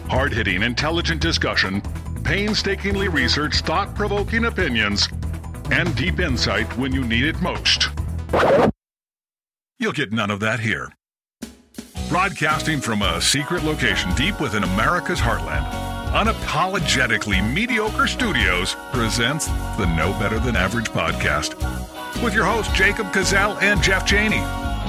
Hard-hitting, intelligent discussion, painstakingly researched, thought-provoking opinions, and deep insight when you need it most. You'll get none of that here. Broadcasting from a secret location deep within America's heartland, Unapologetically Mediocre Studios presents the No Better Than Average podcast with your hosts Jacob Cazell and Jeff Cheney.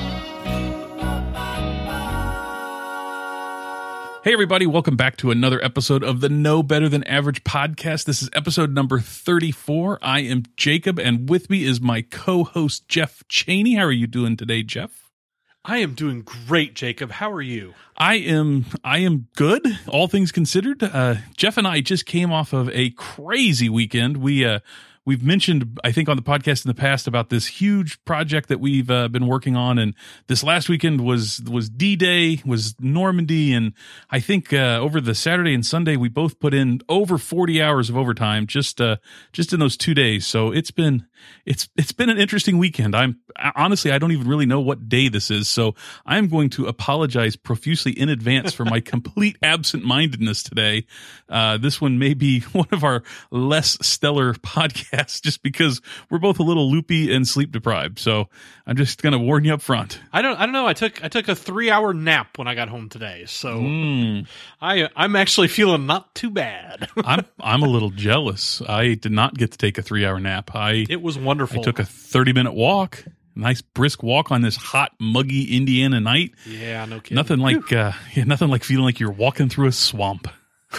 Hey everybody, welcome back to another episode of the No Better Than Average podcast. This is episode number 34. I am Jacob, and with me is my co-host Jeff Cheney. How are you doing today, Jeff? I am doing great, Jacob. How are you? I am good, all things considered. Jeff and I just came off of a crazy weekend. We've mentioned, I think, on the podcast in the past about this huge project that we've been working on, and this last weekend was D-Day, was Normandy, and I think over the Saturday and Sunday we both put in over 40 hours of overtime just in those 2 days. So it's been an interesting weekend. Honestly, I don't even really know what day this is, so I'm going to apologize profusely in advance for my complete absent-mindedness today. This one may be one of our less stellar podcasts, just because we're both a little loopy and sleep deprived. So I'm just going to warn you up front. I don't know. I took a 3-hour nap when I got home today, so I'm actually feeling not too bad. I'm a little jealous. I did not get to take a 3-hour nap. It was wonderful. I took a 30-minute walk. Nice brisk walk on this hot, muggy Indiana night. Yeah, no kidding. Nothing like feeling like you're walking through a swamp.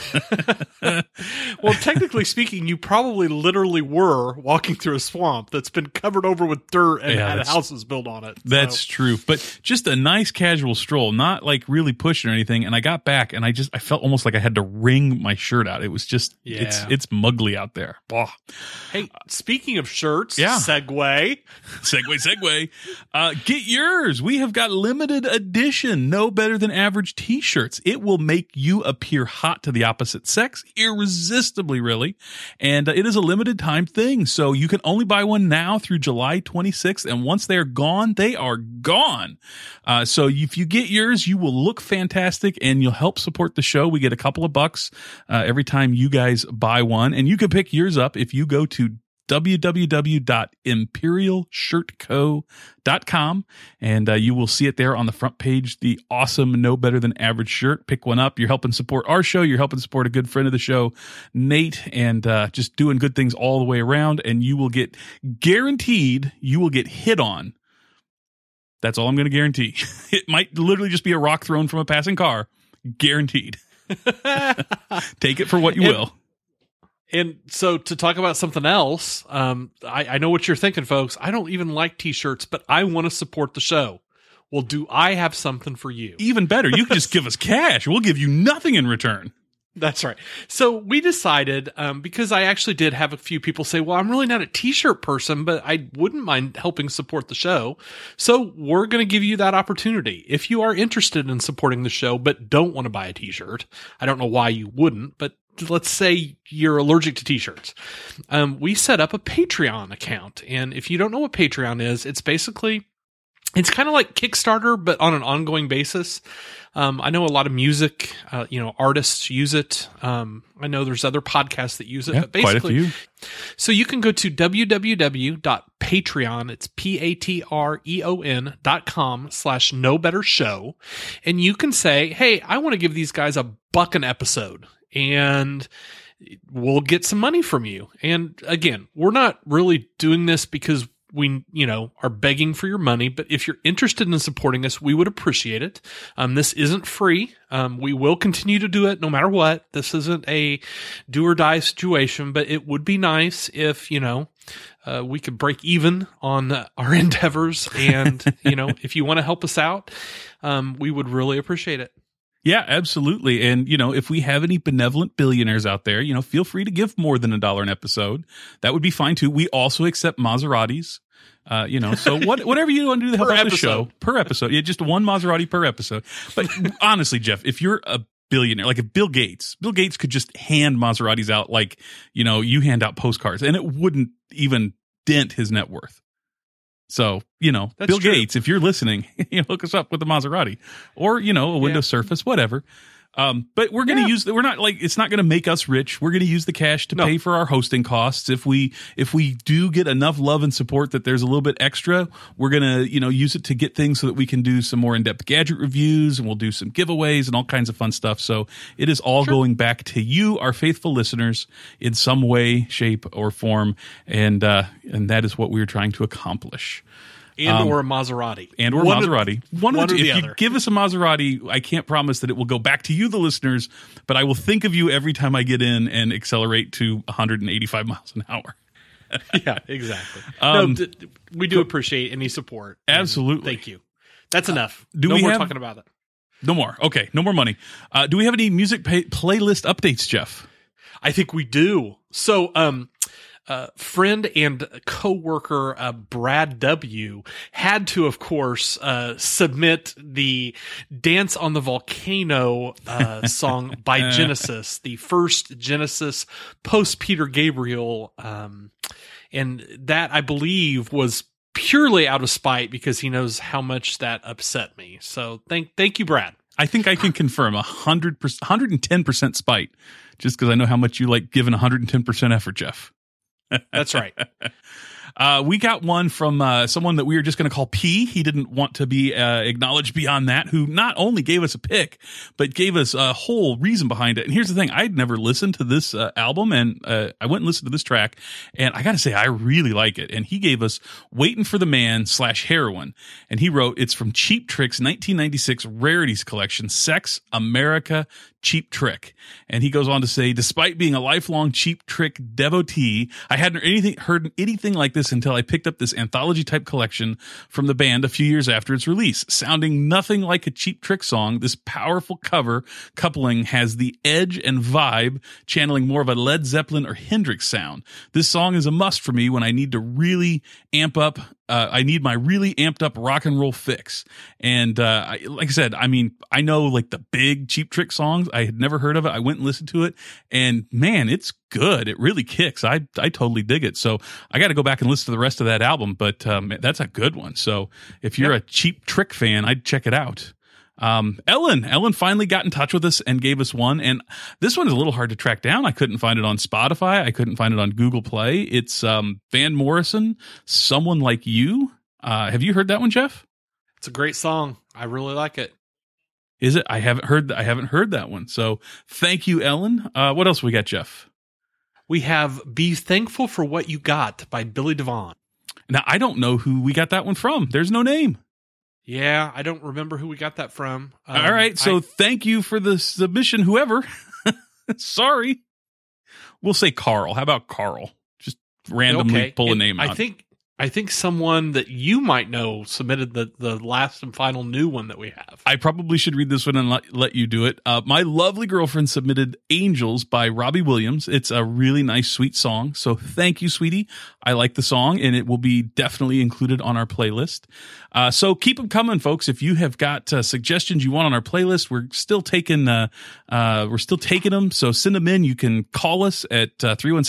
Well, technically speaking, you probably literally were walking through a swamp that's been covered over with dirt and had houses built on it. That's true. But just a nice casual stroll, not like really pushing or anything. And I got back and I felt almost like I had to wring my shirt out. It was just, it's muggly out there. Oh. Hey, speaking of shirts, segue. Get yours. We have got limited edition, No Better Than Average t-shirts. It will make you appear hot to the opposite sex, irresistibly, really. And it is a limited time thing. So you can only buy one now through July 26th. And once they're gone, they are gone. So if you get yours, you will look fantastic and you'll help support the show. We get a couple of bucks every time you guys buy one. And you can pick yours up if you go to www.imperialshirtco.com, and you will see it there on the front page, the awesome No Better Than Average shirt. Pick one up. You're helping support our show. You're helping support a good friend of the show, Nate, and just doing good things all the way around, and you will get guaranteed you will get hit on. That's all I'm going to guarantee. It might literally just be a rock thrown from a passing car. Guaranteed. Take it for what you will. And so to talk about something else, I know what you're thinking, folks. I don't even like t-shirts, but I want to support the show. Well, do I have something for you? Even better. You can just give us cash. We'll give you nothing in return. That's right. So we decided, because I actually did have a few people say, well, I'm really not a t-shirt person, but I wouldn't mind helping support the show. So we're going to give you that opportunity. If you are interested in supporting the show, but don't want to buy a t-shirt, I don't know why you wouldn't, but let's say you're allergic to t-shirts. We set up a Patreon account. And if you don't know what Patreon is, it's kind of like Kickstarter, but on an ongoing basis. I know a lot of music, artists use it. I know there's other podcasts that use it, but basically, quite a few. So you can go to www.patreon, it's patreon.com/nobettershow. And you can say, hey, I want to give these guys $1 an episode. And we'll get some money from you. And again, we're not really doing this because we, are begging for your money, but if you're interested in supporting us, we would appreciate it. This isn't free. We will continue to do it no matter what. This isn't a do or die situation, but it would be nice if, we could break even on our endeavors. And, if you want to help us out, we would really appreciate it. Yeah, absolutely. And, if we have any benevolent billionaires out there, feel free to give more than $1 an episode. That would be fine too. We also accept Maseratis. So whatever you want to do to help out the show per episode. Yeah, just one Maserati per episode. But honestly, Jeff, if you're a billionaire, like if Bill Gates could just hand Maseratis out like, you hand out postcards and it wouldn't even dent his net worth. So, Bill Gates, if you're listening, hook us up with a Maserati or, a Windows Surface, whatever. But we're going to use, we're not like, it's not going to make us rich. We're going to use the cash to pay for our hosting costs. If we do get enough love and support that there's a little bit extra, we're going to, use it to get things so that we can do some more in-depth gadget reviews, and we'll do some giveaways and all kinds of fun stuff. So it is all going back to you, our faithful listeners, in some way, shape, or form. And that is what we're trying to accomplish. Or a Maserati. Or Maserati. One or the other. If you give us a Maserati, I can't promise that it will go back to you, the listeners, but I will think of you every time I get in and accelerate to 185 miles an hour. Yeah, exactly. We do appreciate any support. Absolutely. Thank you. That's enough. No more talking about it. No more. Okay, no more money. Do we have any music playlist updates, Jeff? I think we do. So, friend and coworker Brad W. had to, of course, submit the Dance on the Volcano song by Genesis, the first Genesis post Peter Gabriel. And that, I believe, was purely out of spite because he knows how much that upset me. So thank you, Brad. I think I can confirm 100%, 110% spite, just because I know how much you like giving 110% effort, Jeff. That's right. We got one from someone that we were just going to call P. He didn't want to be acknowledged beyond that, who not only gave us a pick, but gave us a whole reason behind it. And here's the thing. I'd never listened to this album, and I went and listened to this track, and I got to say, I really like it. And he gave us Waiting for the Man / Heroin. And he wrote, it's from Cheap Trick's 1996 Rarities Collection, Sex, America, Cheap Trick. And he goes on to say, despite being a lifelong Cheap Trick devotee, I hadn't heard anything like this until I picked up this anthology type collection from the band a few years after its release. Sounding nothing like a Cheap Trick song, this powerful coupling has the edge and vibe, channeling more of a Led Zeppelin or Hendrix sound. This song is a must for me when I need to really amp up. I need my really amped up rock and roll fix. And like I said, I mean, I know like the big Cheap Trick songs. I had never heard of it. I went and listened to it, and man, it's good. It really kicks. I totally dig it. So I got to go back and listen to the rest of that album, but that's a good one. So if you're a Cheap Trick fan, I'd check it out. Ellen finally got in touch with us and gave us one. And this one is a little hard to track down. I couldn't find it on Spotify. I couldn't find it on Google Play. It's, Van Morrison, Someone Like You. Have you heard that one, Jeff? It's a great song. I really like it. Is it? I haven't heard that one. So thank you, Ellen. What else we got, Jeff? We have Be Thankful for What You Got by Billy Devon. Now, I don't know who we got that one from. There's no name. Yeah, I don't remember who we got that from. All right, so thank you for the submission, whoever. Sorry. We'll say Carl. How about Carl? Just randomly pull a name out. I think someone that you might know submitted the last and final new one that we have. I probably should read this one and let you do it. My lovely girlfriend submitted Angels by Robbie Williams. It's a really nice, sweet song. So thank you, sweetie. I like the song, and it will be definitely included on our playlist. So keep them coming, folks. If you have got suggestions you want on our playlist, we're still taking them. So send them in. You can call us at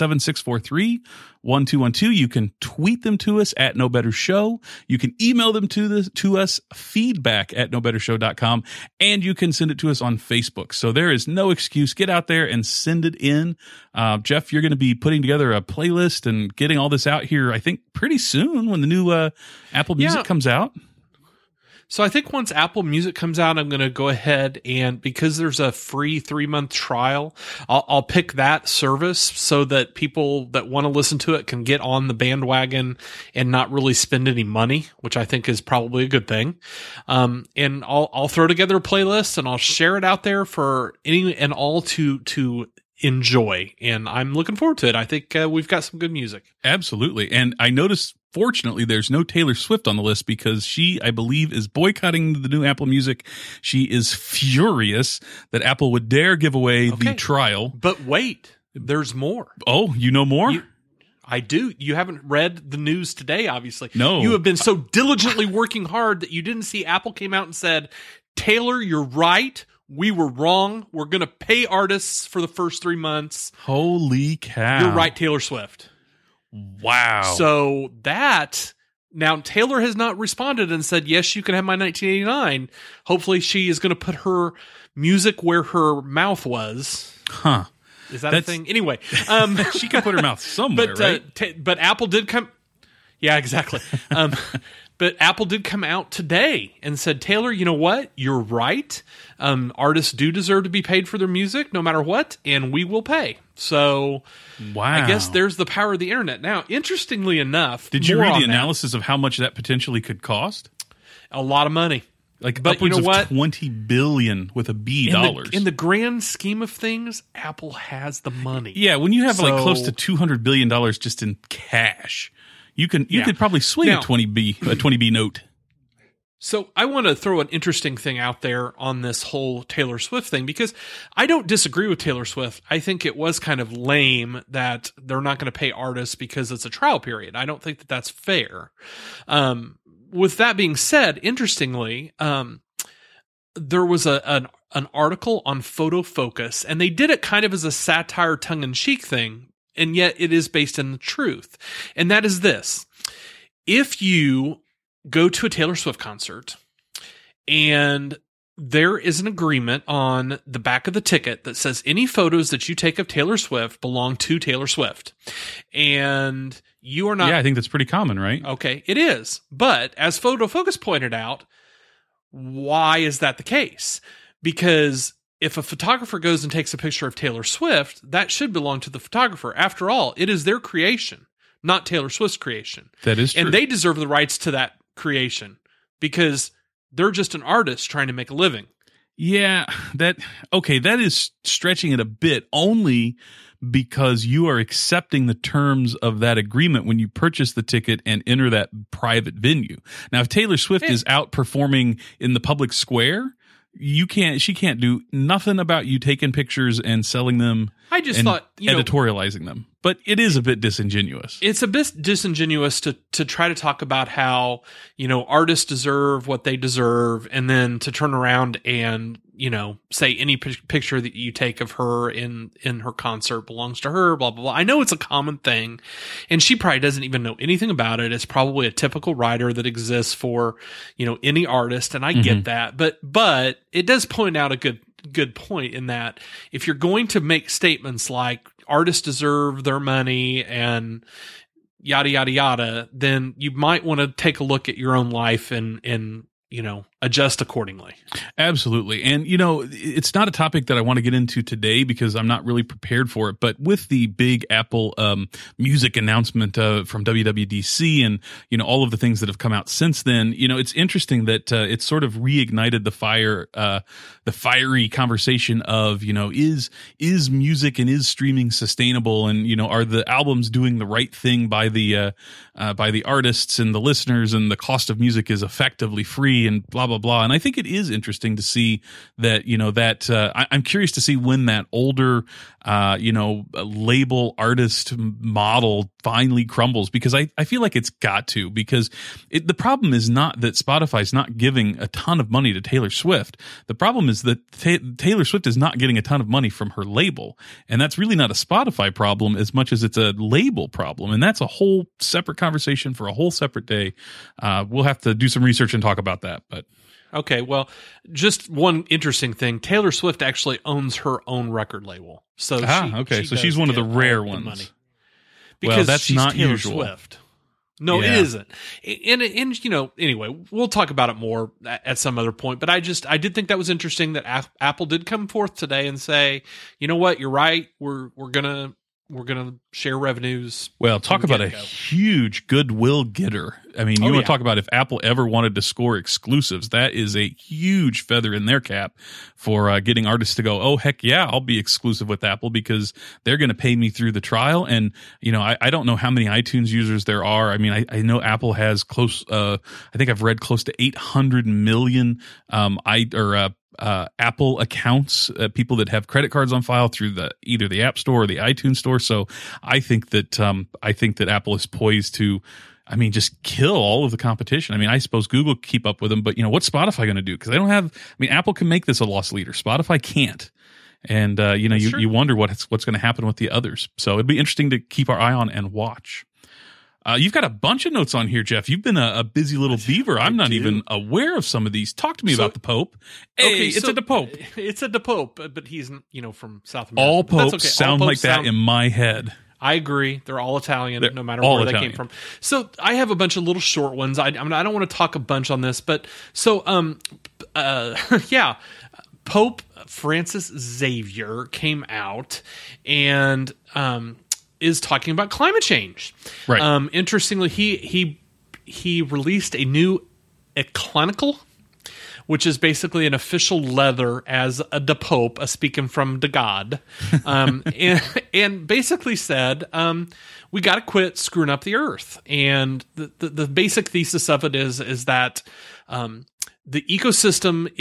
317-643-1212. You can tweet them to us at No Better Show. You can email them to us, feedback@nobettershow.com, and you can send it to us on Facebook. So there is no excuse. Get out there and send it in. Jeff, you're going to be putting together a playlist and getting all this out here, I think, pretty soon when the new Apple Music comes out. So I think once Apple Music comes out, I'm going to go ahead and, because there's a free 3-month trial, I'll pick that service so that people that want to listen to it can get on the bandwagon and not really spend any money, which I think is probably a good thing. And I'll throw together a playlist and I'll share it out there for any and all to enjoy. And I'm looking forward to it. I think we've got some good music. Absolutely. And I noticed, fortunately, there's no Taylor Swift on the list because she, I believe, is boycotting the new Apple Music. She is furious that Apple would dare give away the trial. But wait, there's more. Oh, you know more? I do. You haven't read the news today, obviously. No. You have been so diligently working hard that you didn't see Apple came out and said, Taylor, you're right. We were wrong. We're going to pay artists for the first 3 months. Holy cow. You're right, Taylor Swift. Wow. So that Now, Taylor has not responded and said, yes, you can have my 1989. Hopefully she is going to put her music where her mouth was. Huh. Is that a thing? Anyway. She can put her mouth somewhere, right? But Apple did come... Yeah, exactly. But Apple did come out today and said, Taylor, you know what? You're right. Artists do deserve to be paid for their music no matter what, and we will pay. So wow. I guess there's the power of the internet. Now, interestingly enough... Did you read the analysis of how much that potentially could cost? A lot of money. Like upwards of $20 billion with a B dollars. In the grand scheme of things, Apple has the money. Yeah, when you have like close to $200 billion just in cash, you could probably swing a 20B note. So I want to throw an interesting thing out there on this whole Taylor Swift thing, because I don't disagree with Taylor Swift. I think it was kind of lame that they're not going to pay artists because it's a trial period. I don't think that that's fair. With that being said, interestingly, there was an article on Photo Focus, and they did it kind of as a satire, tongue-in-cheek thing, and yet it is based in the truth. And that is this. If you go to a Taylor Swift concert and there is an agreement on the back of the ticket that says any photos that you take of Taylor Swift belong to Taylor Swift, and you are not... Yeah, I think that's pretty common, right? Okay, it is. But as Photo Focus pointed out, why is that the case? Because if a photographer goes and takes a picture of Taylor Swift, that should belong to the photographer. After all, it is their creation, not Taylor Swift's creation. That is true. And they deserve the rights to that creation because they're just an artist trying to make a living. Yeah, that is stretching it a bit, only because you are accepting the terms of that agreement when you purchase the ticket and enter that private venue. Now, if Taylor Swift is out performing in the public square, she can't do nothing about you taking pictures and selling them. I just thought, editorializing them. But it is a bit disingenuous. It's a bit disingenuous to try to talk about how, artists deserve what they deserve, and then to turn around and, say any picture that you take of her in her concert belongs to her, blah, blah, blah. I know it's a common thing, and she probably doesn't even know anything about it. It's probably a typical writer that exists for, any artist, and I get that. But it does point out a good point in that if you're going to make statements like artists deserve their money and yada, yada, yada, then you might want to take a look at your own life and adjust accordingly. Absolutely. And, it's not a topic that I want to get into today because I'm not really prepared for it. But with the big Apple music announcement from WWDC and, all of the things that have come out since then, it's interesting that it's sort of reignited the fiery conversation of, is music and is streaming sustainable? And, are the albums doing the right thing by the artists and the listeners, and the cost of music is effectively free and blah, blah, blah. And I think it is interesting to see that, I'm curious to see when that older, label artist model finally crumbles, because I feel like it's got to, because the problem is not that Spotify's not giving a ton of money to Taylor Swift. The problem is that Taylor Swift is not getting a ton of money from her label. And that's really not a Spotify problem as much as it's a label problem. And that's a whole separate conversation for a whole separate day. We'll have to do some research and talk about that, but. Okay, well, just one interesting thing. Taylor Swift actually owns her own record label. So she's one of the rare ones. Money. Because that's she's not Taylor usual. Swift. No, It isn't. And anyway, we'll talk about it more at some other point. But I did think that was interesting that Apple did come forth today and say, you know what, you're right. We're gonna share revenues. Well, talk about a huge goodwill getter. I mean, you want to talk about if Apple ever wanted to score exclusives, that is a huge feather in their cap for getting artists to go, oh, heck yeah, I'll be exclusive with Apple because they're going to pay me through the trial. And, I don't know how many iTunes users there are. I mean, I know Apple has I think I've read close to 800 million Apple accounts, people that have credit cards on file through either the App Store or the iTunes Store. So I think that Apple is poised to, just kill all of the competition. I suppose Google could keep up with them, but what's Spotify going to do? Because Apple can make this a loss leader. Spotify can't. And you wonder what's going to happen with the others. So it'd be interesting to keep our eye on and watch. You've got a bunch of notes on here, Jeff. You've been a busy little beaver. I'm not even aware of some of these. Talk to me about the Pope. Hey, it's a the Pope. It's a the Pope, but he's, from South America. All popes sound like that in my head. I agree. They're all Italian, no matter where they came from. So I have a bunch of little short ones. I don't want to talk a bunch on this, but so Pope Francis Xavier came out and is talking about climate change. Right. Interestingly, he released a new eclinical, which is basically an official letter as the Pope, speaking from the God, and basically said, we got to quit screwing up the earth. And the basic thesis of it is that the ecosystem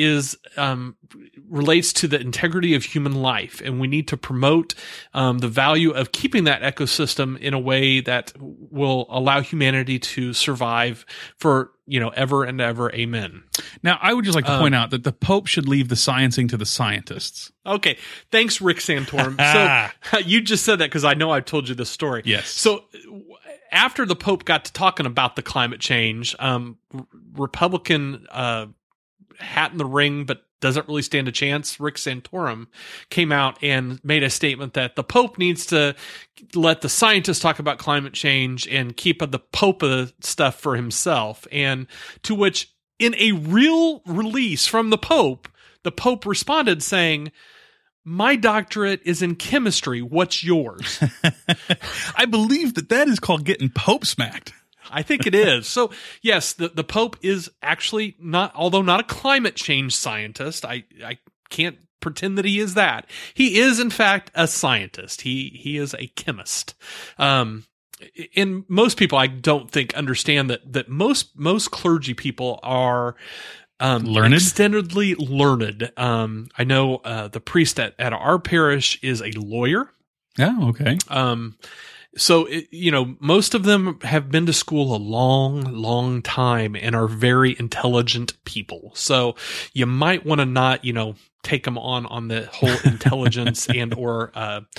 relates to the integrity of human life, and we need to promote the value of keeping that ecosystem in a way that will allow humanity to survive for ever and ever. Amen. Now, I would just like to point out that the Pope should leave the sciencing to the scientists. Okay, thanks, Rick Santorum. So you just said that because I know I've told you this story. Yes. So after the Pope got to talking about the climate change, Republican hat in the ring, but doesn't really stand a chance, Rick Santorum came out and made a statement that the Pope needs to let the scientists talk about climate change and keep the Pope stuff for himself. And to which, in a real release from the Pope responded saying, "My doctorate is in chemistry. What's yours?" I believe that is called getting Pope smacked. I think it is. So, yes, the Pope is actually although not a climate change scientist, I can't pretend that he is that. He is, in fact, a scientist. He is a chemist. And most people, I don't think, understand that most clergy people are learned, extendedly learned. I know the priest at our parish is a lawyer. Oh, okay. So, most of them have been to school a long, long time and are very intelligent people. So you might want to not, take them on the whole intelligence and or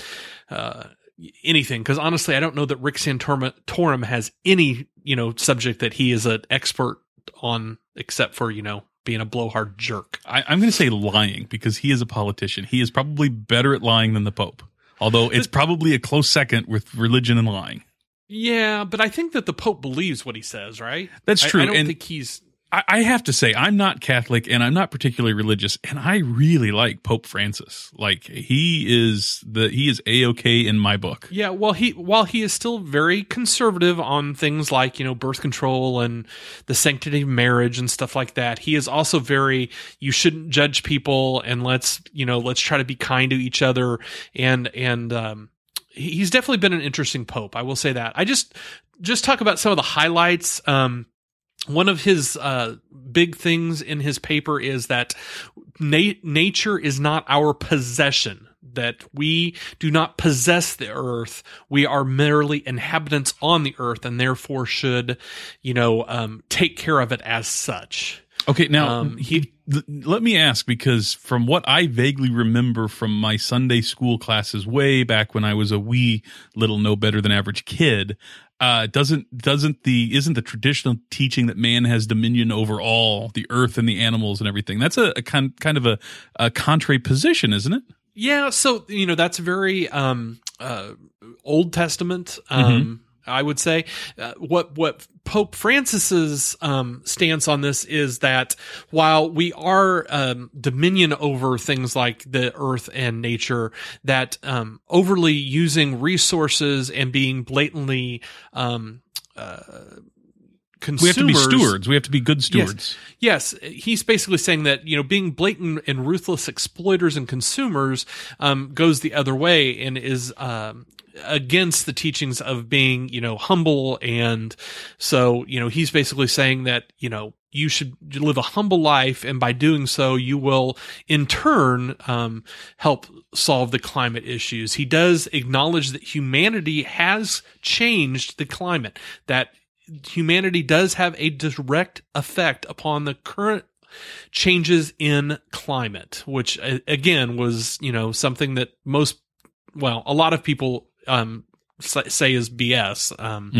anything. Because honestly, I don't know that Rick Santorum has any, subject that he is an expert on, except for, being a blowhard jerk. I'm going to say lying, because he is a politician. He is probably better at lying than the Pope. Although it's probably a close second with religion and lying. Yeah, but I think that the Pope believes what he says, right? That's true. I don't think he's... I have to say, I'm not Catholic and I'm not particularly religious, and I really like Pope Francis. Like, he is A-OK in my book. Yeah, while he is still very conservative on things like, birth control and the sanctity of marriage and stuff like that, he is also very, you shouldn't judge people, and let's try to be kind to each other, and he's definitely been an interesting Pope. I will say that. I just talk about some of the highlights. One of his big things in his paper is that nature is not our possession, that we do not possess the earth. We are merely inhabitants on the earth, and therefore should, take care of it as such. Okay, now let me ask, because from what I vaguely remember from my Sunday school classes way back when I was a wee little no better than average kid, isn't the traditional teaching that man has dominion over all the earth and the animals and everything? That's a kind of a contrary position, isn't it? Yeah, so that's very Old Testament. I would say what Pope Francis's stance on this is that while we are dominion over things like the earth and nature, that overly using resources and being blatantly consumers, we have to be stewards. We have to be good stewards. Yes. He's basically saying that, being blatant and ruthless exploiters and consumers goes the other way and is against the teachings of being, humble. And so, he's basically saying that, you should live a humble life, and by doing so, you will in turn help solve the climate issues. He does acknowledge that humanity has changed the climate, that humanity does have a direct effect upon the current changes in climate, which again was, something that a lot of people say is BS.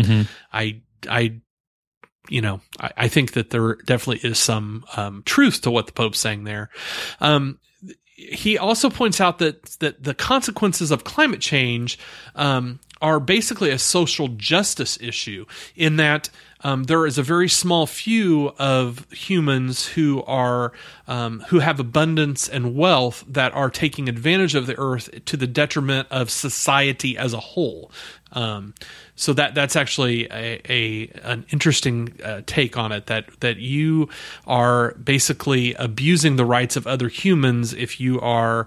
I think that there definitely is some truth to what the Pope's saying there. He also points out that the consequences of climate change are basically a social justice issue, in that there is a very small few of humans who have abundance and wealth that are taking advantage of the earth to the detriment of society as a whole. So that's actually an interesting take on it, that you are basically abusing the rights of other humans if you are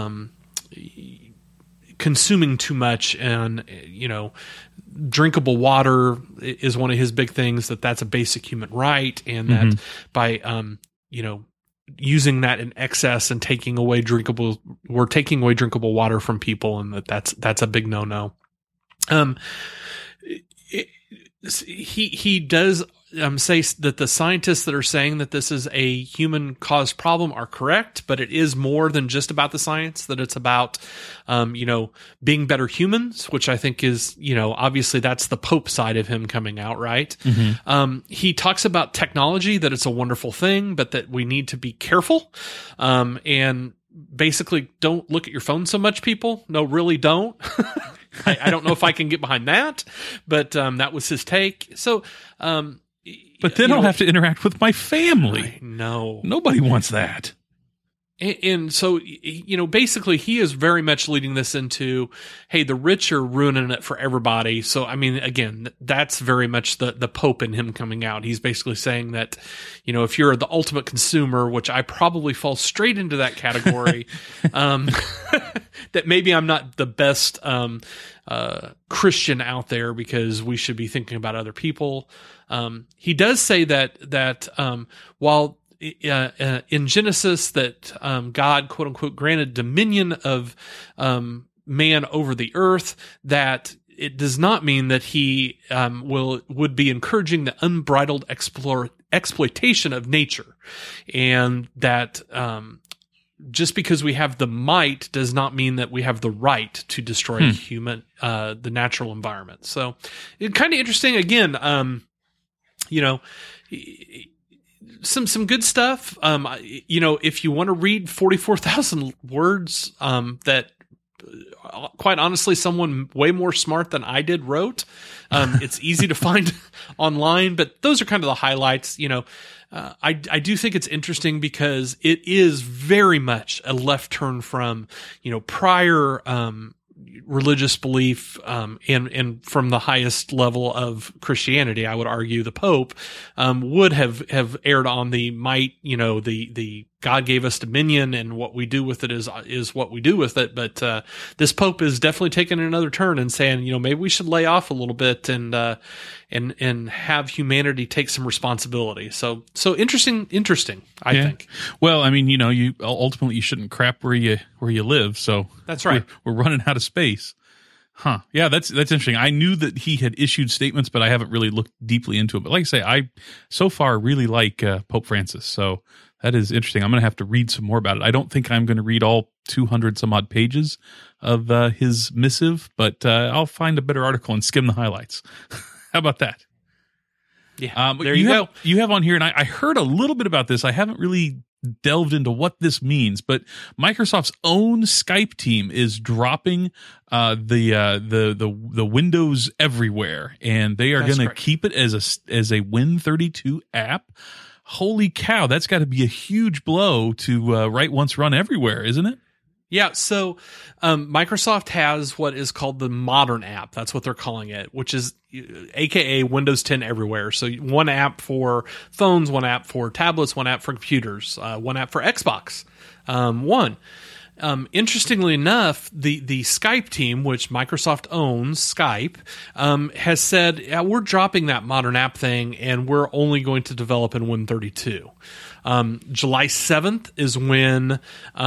consuming too much. And drinkable water is one of his big things, that's a basic human right, and that by using that in excess and we're taking away drinkable water from people, and that's a big no-no. He does say that the scientists that are saying that this is a human-caused problem are correct, but it is more than just about the science, that it's about, being better humans, which I think is, obviously that's the Pope side of him coming out, right? He talks about technology, that it's a wonderful thing, but that we need to be careful, and basically don't look at your phone so much, people. No, really don't. I don't know if I can get behind that, but that was his take. So, but then I'll have to interact with my family. No, nobody wants that. And so, basically he is very much leading this into, hey, the rich are ruining it for everybody. So, I mean, again, that's very much the Pope in him coming out. He's basically saying that, if you're the ultimate consumer, which I probably fall straight into that category, that maybe I'm not the best Christian out there, because we should be thinking about other people. He does say that while in Genesis that God, quote unquote, granted dominion of man over the earth, that it does not mean that he would be encouraging the unbridled exploitation of nature, and that just because we have the might does not mean that we have the right to destroy the natural environment. So it's kind of interesting. Again, some good stuff. If you want to read 44,000 words, that quite honestly, someone way more smart than I did wrote, it's easy to find online, but those are kind of the highlights. I do think it's interesting because it is very much a left turn from, prior, religious belief, and from the highest level of Christianity. I would argue the Pope, would have erred on the might, the God gave us dominion, and what we do with it is what we do with it. But this Pope is definitely taking another turn and saying, maybe we should lay off a little bit and have humanity take some responsibility. So interesting. I think. Well, I mean, you ultimately you shouldn't crap where you live. So that's right. We're running out of space. Huh. Yeah, that's interesting. I knew that he had issued statements, but I haven't really looked deeply into it. But like I say, I so far really like Pope Francis. So that is interesting. I'm going to have to read some more about it. I don't think I'm going to read all 200 some odd pages of his missive, but I'll find a better article and skim the highlights. How about that? Yeah, there you go. You have on here, and I heard a little bit about this. I haven't really delved into what this means, but Microsoft's own Skype team is dropping the Windows everywhere, and they are going to keep it as a Win32 app. Holy cow, that's got to be a huge blow to write once, run everywhere, isn't it? Yeah, so Microsoft has what is called the Modern app. That's what they're calling it, which is AKA Windows 10 everywhere. So one app for phones, one app for tablets, one app for computers, one app for Xbox One. Interestingly enough, the Skype team, which Microsoft owns, Skype, has said, yeah, we're dropping that Modern app thing, and we're only going to develop in Win32. July 7th is when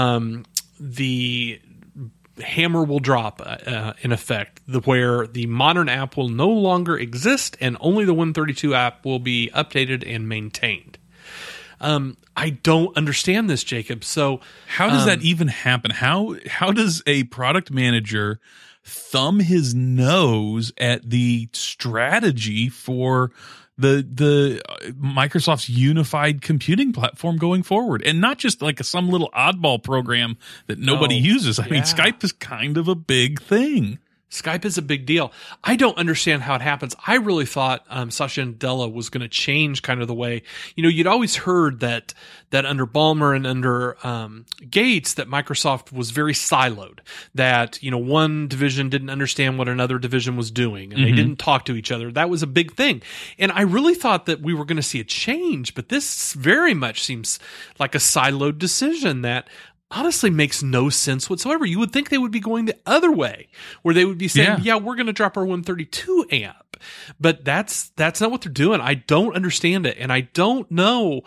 the hammer will drop in effect, where the Modern app will no longer exist and only the Win32 app will be updated and maintained. I don't understand this, Jacob. So how does that even happen? How does a product manager thumb his nose at the strategy for the Microsoft's unified computing platform going forward, and not just like some little oddball program that nobody uses? I mean, Skype is kind of a big thing. Skype is a big deal. I don't understand how it happens. I really thought Satya Nadella was going to change kind of the way, you'd always heard that under Ballmer and under Gates that Microsoft was very siloed, that, one division didn't understand what another division was doing and they didn't talk to each other. That was a big thing. And I really thought that we were going to see a change, but this very much seems like a siloed decision that honestly makes no sense whatsoever. You would think they would be going the other way, where they would be saying, we're going to drop our 132 amp. But that's not what they're doing. I don't understand it. And I don't know,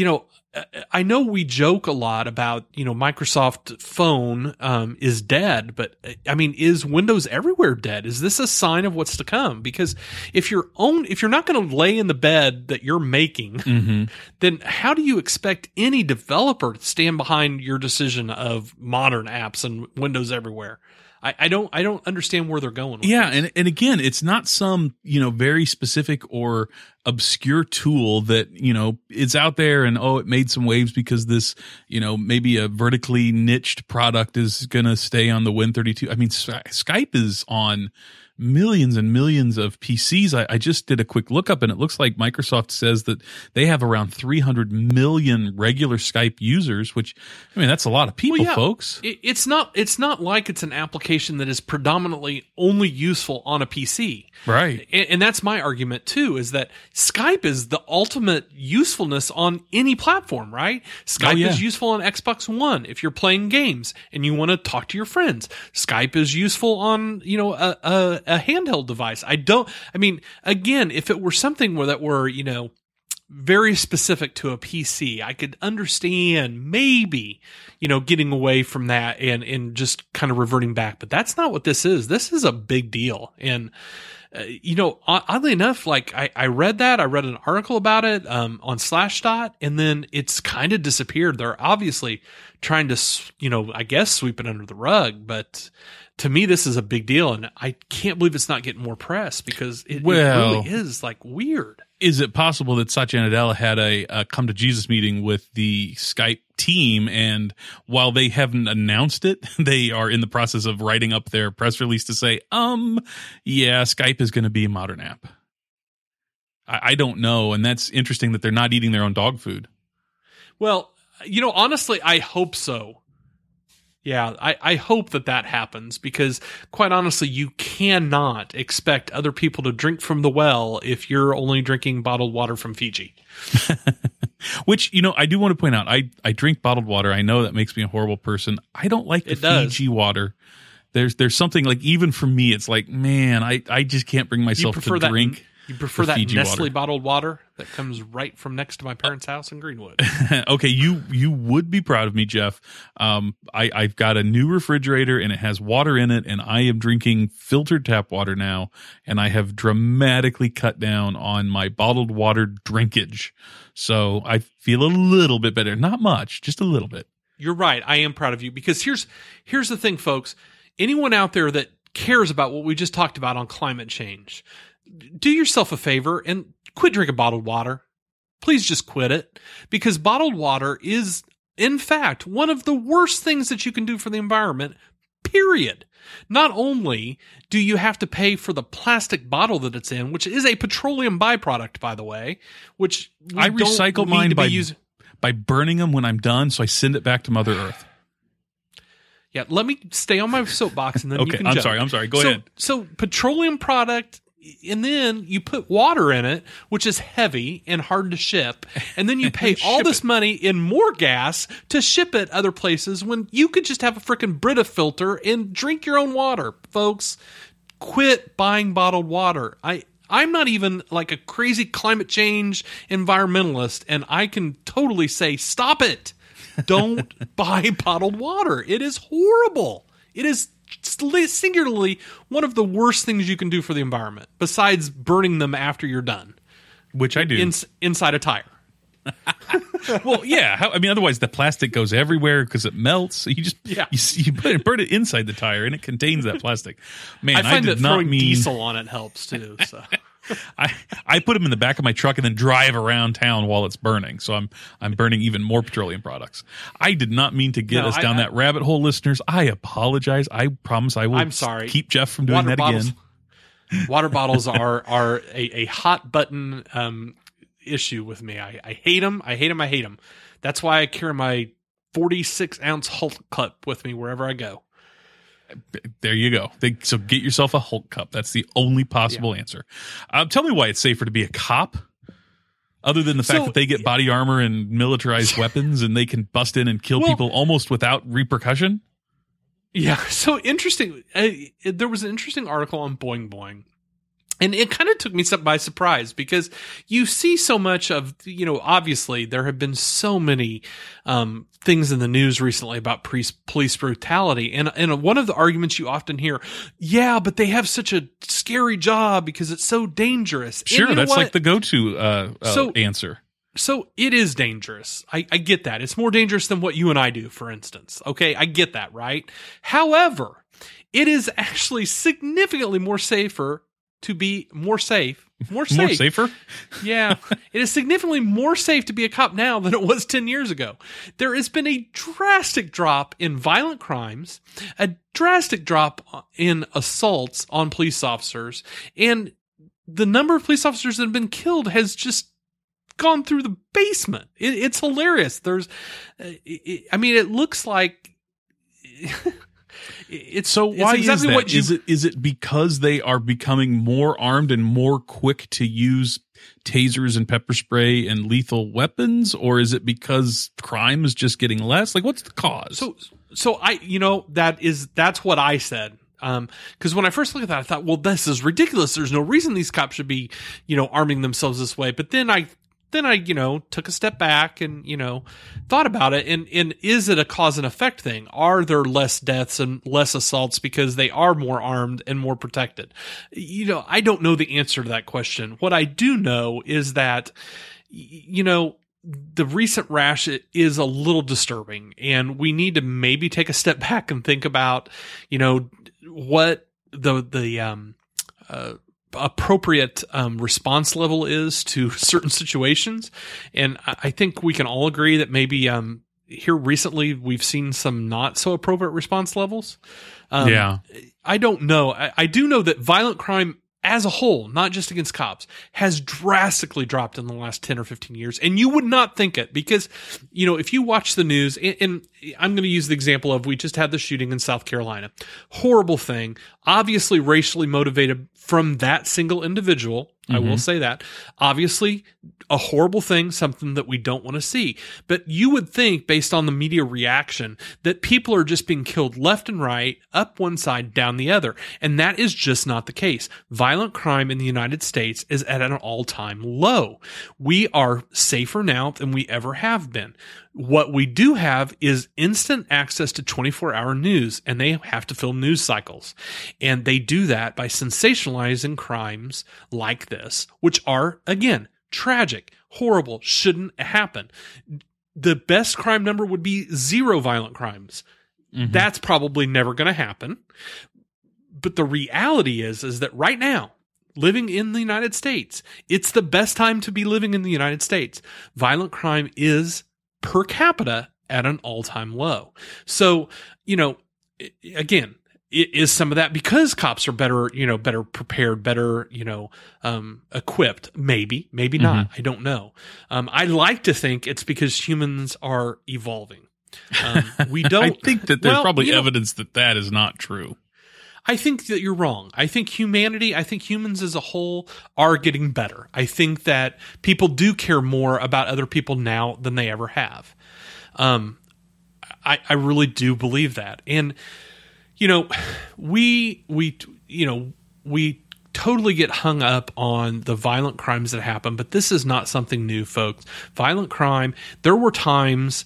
I know we joke a lot about, Microsoft Phone is dead, but I mean, is Windows Everywhere dead? Is this a sign of what's to come? Because if you're not going to lay in the bed that you're making, then how do you expect any developer to stand behind your decision of modern apps and Windows Everywhere? I don't understand where they're going with this. And again, it's not some, very specific or obscure tool that, it's out there and, it made some waves because this, maybe a vertically niched product is going to stay on the Win32. I mean, Skype is on millions and millions of PCs. I just did a quick lookup, and it looks like Microsoft says that they have around 300 million regular Skype users, which, I mean, that's a lot of people, folks. It's not like it's an application that is predominantly only useful on a PC. Right. And that's my argument too, is that Skype is the ultimate usefulness on any platform, right? Skype is useful on Xbox One if you're playing games and you want to talk to your friends. Skype is useful on, a handheld device. Again, if it were something that were, very specific to a PC, I could understand maybe, getting away from that and just kind of reverting back. But that's not what this is. This is a big deal. And, oddly enough, like I read an article about it on Slashdot, and then it's kind of disappeared. They're obviously trying to, I guess, sweep it under the rug, but to me, this is a big deal, and I can't believe it's not getting more press because it really is like weird. Is it possible that Satya Nadella had a come to Jesus meeting with the Skype team, and while they haven't announced it, they are in the process of writing up their press release to say, Skype is going to be a modern app? I don't know, and that's interesting that they're not eating their own dog food. Well, honestly, I hope so. Yeah, I hope that happens, because quite honestly, you cannot expect other people to drink from the well if you're only drinking bottled water from Fiji. Which, I do want to point out, I drink bottled water. I know that makes me a horrible person. I don't like the Fiji water. There's something like, even for me, it's like, man, I just can't bring myself to drink. You prefer that Fiji Nestle water. Bottled water that comes right from next to my parents' house in Greenwood? Okay, you would be proud of me, Jeff. I've got a new refrigerator, and it has water in it, and I am drinking filtered tap water now, and I have dramatically cut down on my bottled water drinkage. So I feel a little bit better. Not much, just a little bit. You're right. I am proud of you, because here's the thing, folks. Anyone out there that cares about what we just talked about on climate change, do yourself a favor and quit drinking bottled water. Please just quit it, because bottled water is, in fact, one of the worst things that you can do for the environment, period. Not only do you have to pay for the plastic bottle that it's in, which is a petroleum byproduct, by the way, which I recycle mine by burning them when I'm done, so I send it back to Mother Earth. Yeah, let me stay on my soapbox, and then okay, you can I'm jump. sorry. Go ahead. So petroleum product, and then you put water in it, which is heavy and hard to ship, and then you pay all this money in more gas to ship it other places when you could just have a freaking Brita filter and drink your own water. Folks, quit buying bottled water. I'm not even like a crazy climate change environmentalist, and I can totally say, stop it. Don't buy bottled water. It is horrible. It is singularly one of the worst things you can do for the environment, besides burning them after you're done. Which I do. Inside a tire. Well, yeah. I mean, otherwise the plastic goes everywhere because it melts. You just you burn it inside the tire, and it contains that plastic. Man, I find that throwing mean diesel on it helps too. So. I put them in the back of my truck and then drive around town while it's burning. So I'm burning even more petroleum products. I did not mean to get us down that rabbit hole, listeners. I apologize. I promise I will. I'm sorry. Keep Jeff from doing that again. Water bottles are a hot button issue with me. I hate them. I hate them. I hate them. That's why I carry my 46-ounce Hulk cup with me wherever I go. There you go. So get yourself a Hulk cup. That's the only possible answer. Tell me why it's safer to be a cop, other than the fact that they get body armor and militarized weapons and they can bust in and kill people almost without repercussion. Yeah. So interesting. There was an interesting article on Boing Boing. And it kind of took me by surprise because you see so much of, obviously there have been so many things in the news recently about police brutality. And one of the arguments you often hear, but they have such a scary job because it's so dangerous. Sure, that's like the go-to answer. So it is dangerous. I get that. It's more dangerous than what you and I do, for instance. Okay, I get that, right? However, it is actually significantly more safer to be more safe. More safer? Yeah. It is significantly more safe to be a cop now than it was 10 years ago. There has been a drastic drop in violent crimes, a drastic drop in assaults on police officers, and the number of police officers that have been killed has just gone through the basement. It's hilarious. It looks like... Why is that? Is it because they are becoming more armed and more quick to use tasers and pepper spray and lethal weapons, or is it because crime is just getting less? Like, what's the cause? That's what I said. Because when I first looked at that, I thought, well, this is ridiculous. There's no reason these cops should be, arming themselves this way. But then I took a step back and, thought about it. And is it a cause and effect thing? Are there less deaths and less assaults because they are more armed and more protected? I don't know the answer to that question. What I do know is that, the recent rash is a little disturbing, and we need to maybe take a step back and think about, what the appropriate response level is to certain situations. And I think we can all agree that maybe here recently we've seen some not so appropriate response levels. I don't know. I do know that violent crime as a whole, not just against cops, has drastically dropped in the last 10 or 15 years. And you would not think it because, if you watch the news, and I'm going to use the example of we just had the shooting in South Carolina. Horrible thing, obviously racially motivated from that single individual. I will say that. Obviously, a horrible thing, something that we don't want to see. But you would think, based on the media reaction, that people are just being killed left and right, up one side, down the other. And that is just not the case. Violent crime in the United States is at an all-time low. We are safer now than we ever have been. What we do have is instant access to 24-hour news, and they have to fill news cycles. And they do that by sensationalizing crimes like this, which are, again, tragic, horrible, shouldn't happen. The best crime number would be 0 violent crimes. That's probably never going to happen. But the reality is that right now, living in the United States, it's the best time to be living in the United States. Violent crime is per capita at an all-time low. So, again, it is some of that because cops are better prepared, better, equipped. Maybe not. I don't know. I like to think it's because humans are evolving. We don't. I think that there's probably evidence that is not true. I think that you're wrong. I think humans as a whole are getting better. I think that people do care more about other people now than they ever have. I really do believe that. And, we totally get hung up on the violent crimes that happen, but this is not something new, folks. Violent crime, there were times,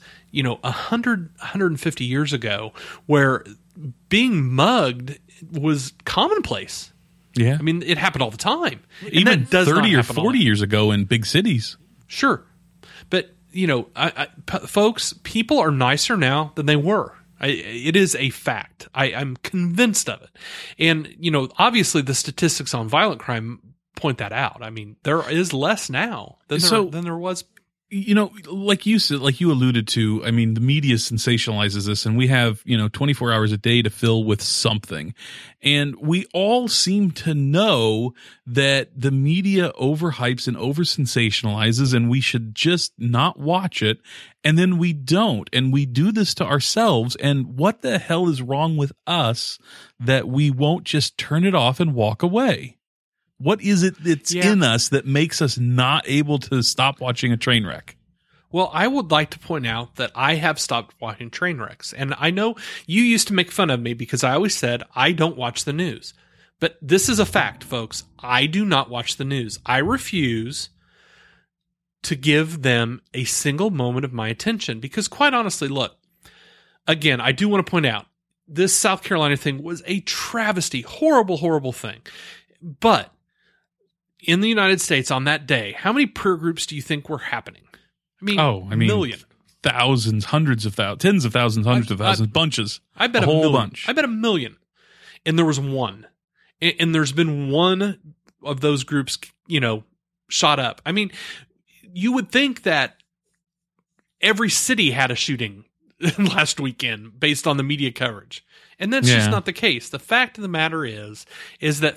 150 years ago where being mugged was commonplace. Yeah. I mean, it happened all the time. Even 30 or 40 years ago in big cities. Sure. But, folks, people are nicer now than they were. It is a fact. I'm convinced of it. And, obviously the statistics on violent crime point that out. I mean, there is less now than there was. Like you said, like you alluded to, I mean, the media sensationalizes this, and we have, 24 hours a day to fill with something. And we all seem to know that the media overhypes and over sensationalizes, and we should just not watch it. And then we don't. And we do this to ourselves. And what the hell is wrong with us that we won't just turn it off and walk away? What is it that's in us that makes us not able to stop watching a train wreck? Well, I would like to point out that I have stopped watching train wrecks. And I know you used to make fun of me because I always said I don't watch the news. But this is a fact, folks. I do not watch the news. I refuse to give them a single moment of my attention because, quite honestly, look, again, I do want to point out this South Carolina thing was a travesty, horrible, horrible thing. But in the United States on that day, how many prayer groups do you think were happening? I mean, million. Thousands, hundreds of thousands, tens of thousands, hundreds of thousands, bunches. I bet a whole bunch. I bet 1 million. And there was one. And there's been one of those groups, shot up. I mean, you would think that every city had a shooting last weekend based on the media coverage. And that's just not the case. The fact of the matter is that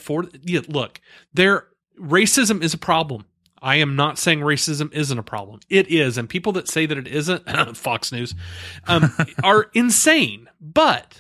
racism is a problem. I am not saying racism isn't a problem. It is. And people that say that it isn't, Fox News, are insane. But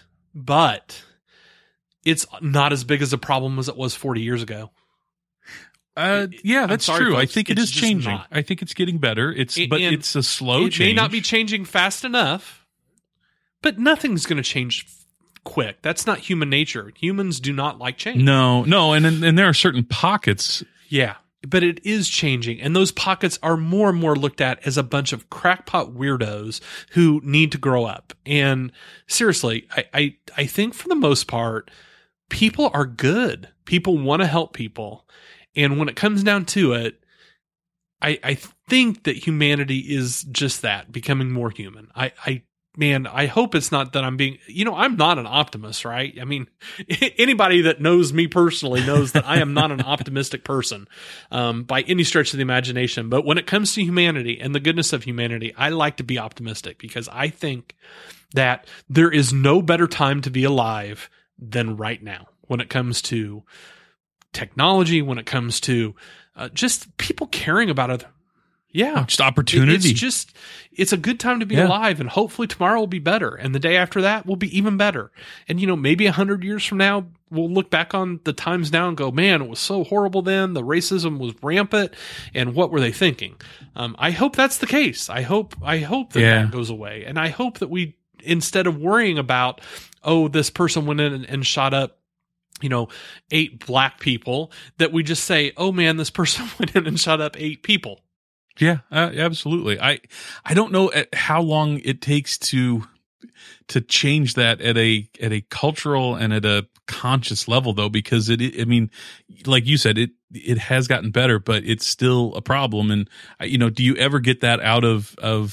it's not as big as a problem as it was 40 years ago. That's true. Folks, I think it is changing. I think it's getting better. It's a slow change. It may not be changing fast enough, but nothing's going to change quick. That's not human nature. Humans do not like change. No, and there are certain pockets. Yeah, but it is changing, and those pockets are more and more looked at as a bunch of crackpot weirdos who need to grow up. And seriously, I think for the most part, people are good. People want to help people, and when it comes down to it, I think that humanity is just that, becoming more human. Man, I hope it's not that I'm being, I'm not an optimist, right? I mean, anybody that knows me personally knows that I am not an optimistic person by any stretch of the imagination. But when it comes to humanity and the goodness of humanity, I like to be optimistic because I think that there is no better time to be alive than right now when it comes to technology, when it comes to just people caring about other. Yeah. Just opportunity. It's a good time to be alive, and hopefully tomorrow will be better. And the day after that will be even better. And, maybe 100 years from now, we'll look back on the times now and go, man, it was so horrible then. The racism was rampant. And what were they thinking? I hope that's the case. I hope that goes away. And I hope that we, instead of worrying about, this person went in and shot up 8 black people, that we just say, oh man, this person went in and shot up 8 people. Yeah, absolutely. I don't know how long it takes to change that at a cultural and at a conscious level, though, because I mean, like you said, it has gotten better, but it's still a problem. And do you ever get that out of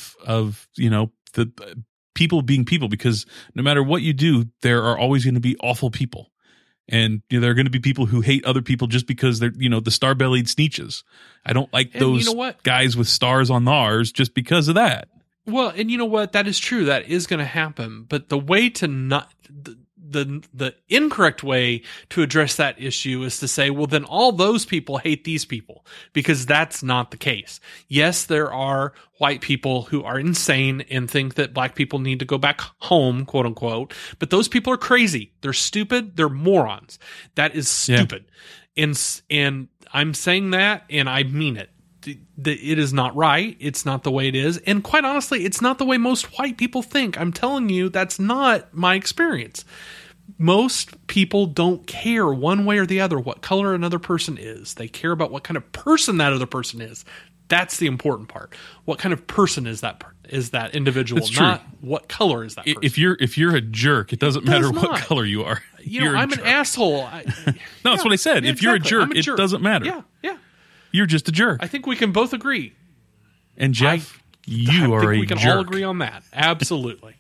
the people being people? Because no matter what you do, there are always going to be awful people. And there are going to be people who hate other people just because they're, the star-bellied Sneetches. I don't like those guys with stars on theirs just because of that. Well, and you know what? That is true. That is going to happen. But the way to not the incorrect way to address that issue is to say, well, then all those people hate these people, because that's not the case. Yes, there are white people who are insane and think that black people need to go back home, quote unquote, but those people are crazy. They're stupid. They're morons. That is stupid. Yeah. And I'm saying that, and I mean it. It is not right. It's not the way it is. And quite honestly, it's not the way most white people think. I'm telling you, that's not my experience. Most people don't care one way or the other what color another person is. They care about what kind of person that other person is. That's the important part. What kind of person is that individual, not what color is that person. If you're a jerk, it doesn't matter what color you are. I'm an asshole. That's what I said. If you're a jerk, it doesn't matter. Yeah. You're just a jerk. I think we can both agree. And Jeff, You are a we can jerk. all agree on that. Absolutely.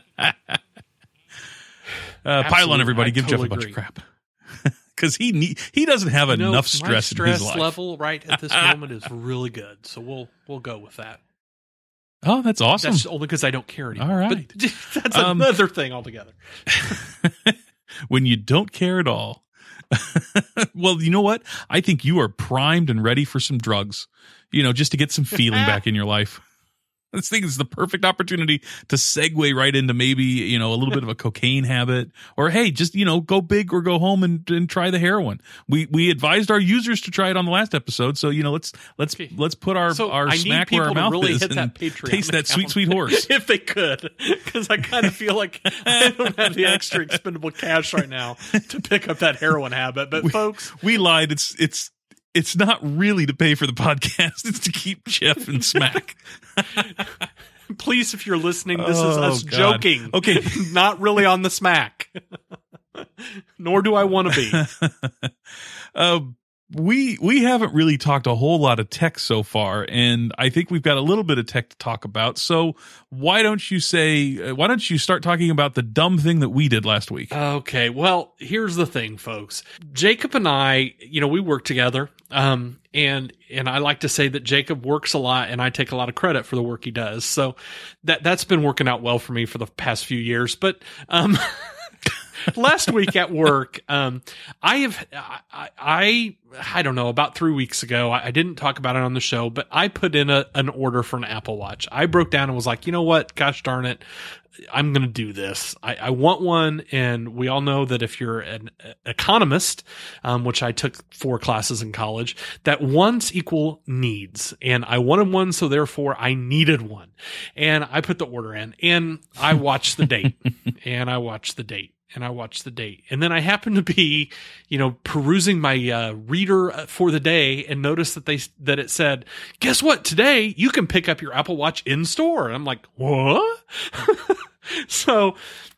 Pile on, everybody. Give totally Jeff a bunch agree. of crap. Because he doesn't have enough stress my in stress his life. level right at this moment is really good. So we'll go with that. Oh, that's awesome. That's only because I don't care anymore. All right. But that's another thing altogether. When you don't care at all. Well, you know what? I think you are primed and ready for some drugs, just to get some feeling back in your life. I think it's the perfect opportunity to segue right into maybe, a little bit of a cocaine habit, or hey, just, go big or go home and try the heroin. We advised our users to try it on the last episode. So, let's put our smack where our mouth really is hit and that Patreon taste that account. sweet horse. If they could, because I kind of feel like I don't have the extra expendable cash right now to pick up that heroin habit. But folks, we lied. It's not really to pay for the podcast. It's to keep Jeff and Smack. Please, if you're listening, this is us God. joking. Okay. Not really on the smack. Nor do I want to be. We haven't really talked a whole lot of tech so far, and I think we've got a little bit of tech to talk about. So why don't you start talking about the dumb thing that we did last week? Okay, well, here's the thing, folks. Jacob and I, we work together, and I like to say that Jacob works a lot, and I take a lot of credit for the work he does. So that's been working out well for me for the past few years. But last week at work, I don't know, about 3 weeks ago, I didn't talk about it on the show, but I put in an order for an Apple Watch. I broke down and was like, you know what? Gosh darn it. I'm going to do this. I want one. And we all know that if you're an economist, which I took 4 classes in college, that wants equal needs. And I wanted one. So therefore I needed one, and I put the order in, and I watched the date and I watched the date. And I watched the date. And then I happened to be, perusing my reader for the day, and noticed that it said, guess what? Today you can pick up your Apple Watch in store. And I'm like, what? So,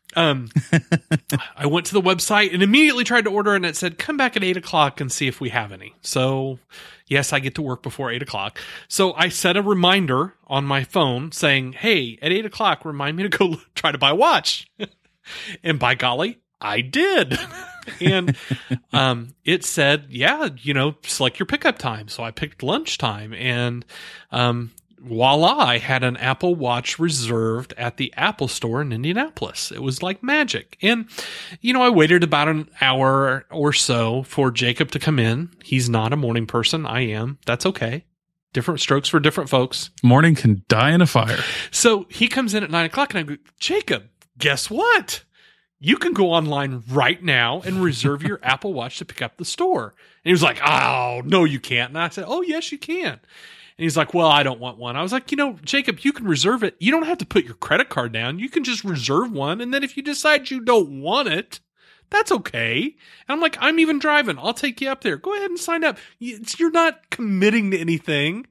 I went to the website and immediately tried to order, and it said, come back at 8:00 and see if we have any. So yes, I get to work before 8:00. So I set a reminder on my phone saying, hey, at 8:00, remind me to go try to buy a watch. And by golly, I did. And it said, yeah, select your pickup time. So I picked lunchtime, and voila, I had an Apple Watch reserved at the Apple Store in Indianapolis. It was like magic. And, I waited about an hour or so for Jacob to come in. He's not a morning person. I am. That's okay. Different strokes for different folks. Morning can die in a fire. So he comes in at 9:00, and I go, Jacob, guess what? You can go online right now and reserve your Apple Watch to pick up the store. And he was like, oh, no, you can't. And I said, oh, yes, you can. And he's like, well, I don't want one. I was like, Jacob, you can reserve it. You don't have to put your credit card down. You can just reserve one. And then if you decide you don't want it, that's okay. And I'm like, I'm even driving. I'll take you up there. Go ahead and sign up. You're not committing to anything.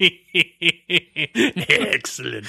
Excellent.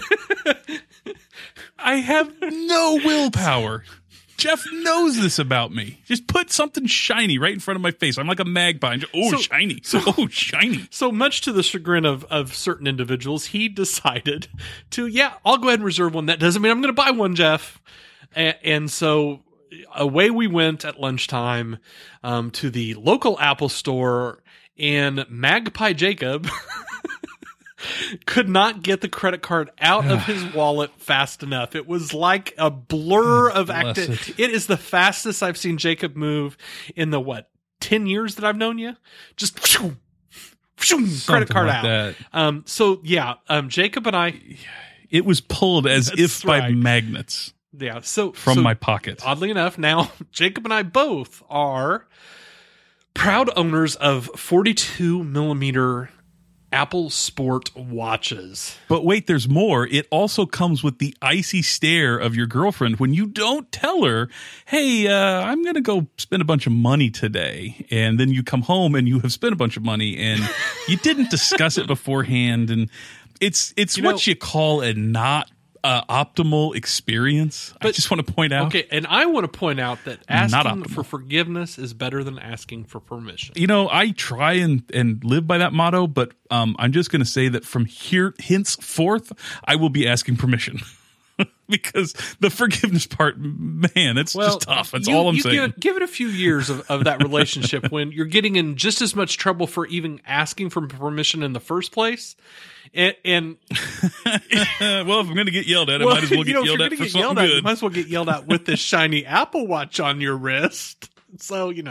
I have no willpower. Jeff knows this about me. Just put something shiny right in front of my face. I'm like a magpie. And shiny. Shiny. So much to the chagrin of certain individuals, he decided to, I'll go ahead and reserve one. That doesn't mean I'm going to buy one, Jeff. And so away we went at lunchtime to the local Apple Store, and Magpie Jacob could not get the credit card out of his wallet fast enough. It was like a blur of activity. It is the fastest I've seen Jacob move in the 10 years that I've known you. Just credit card like out. Jacob and I, it was pulled as if by magnets. Yeah. From my pocket. Oddly enough, now Jacob and I both are proud owners of 42 millimeter Apple Sport watches. But wait, there's more. It also comes with the icy stare of your girlfriend when you don't tell her, hey, I'm going to go spend a bunch of money today. And then you come home and you have spent a bunch of money, and you didn't discuss it beforehand. And it's what you call a not optimal experience. I just want to point out. Okay, and I want to point out that asking for forgiveness is better than asking for permission. You know, I try and live by that motto, but I'm just going to say that from here henceforth, I will be asking permission. Because the forgiveness part, man, it's just tough. That's all I'm saying. Give it a few years of that relationship when you're getting in just as much trouble for even asking for permission in the first place. And well, if I'm going to get yelled at, I might as well get yelled at for something good. You might as well get yelled at with this shiny Apple Watch on your wrist. So, it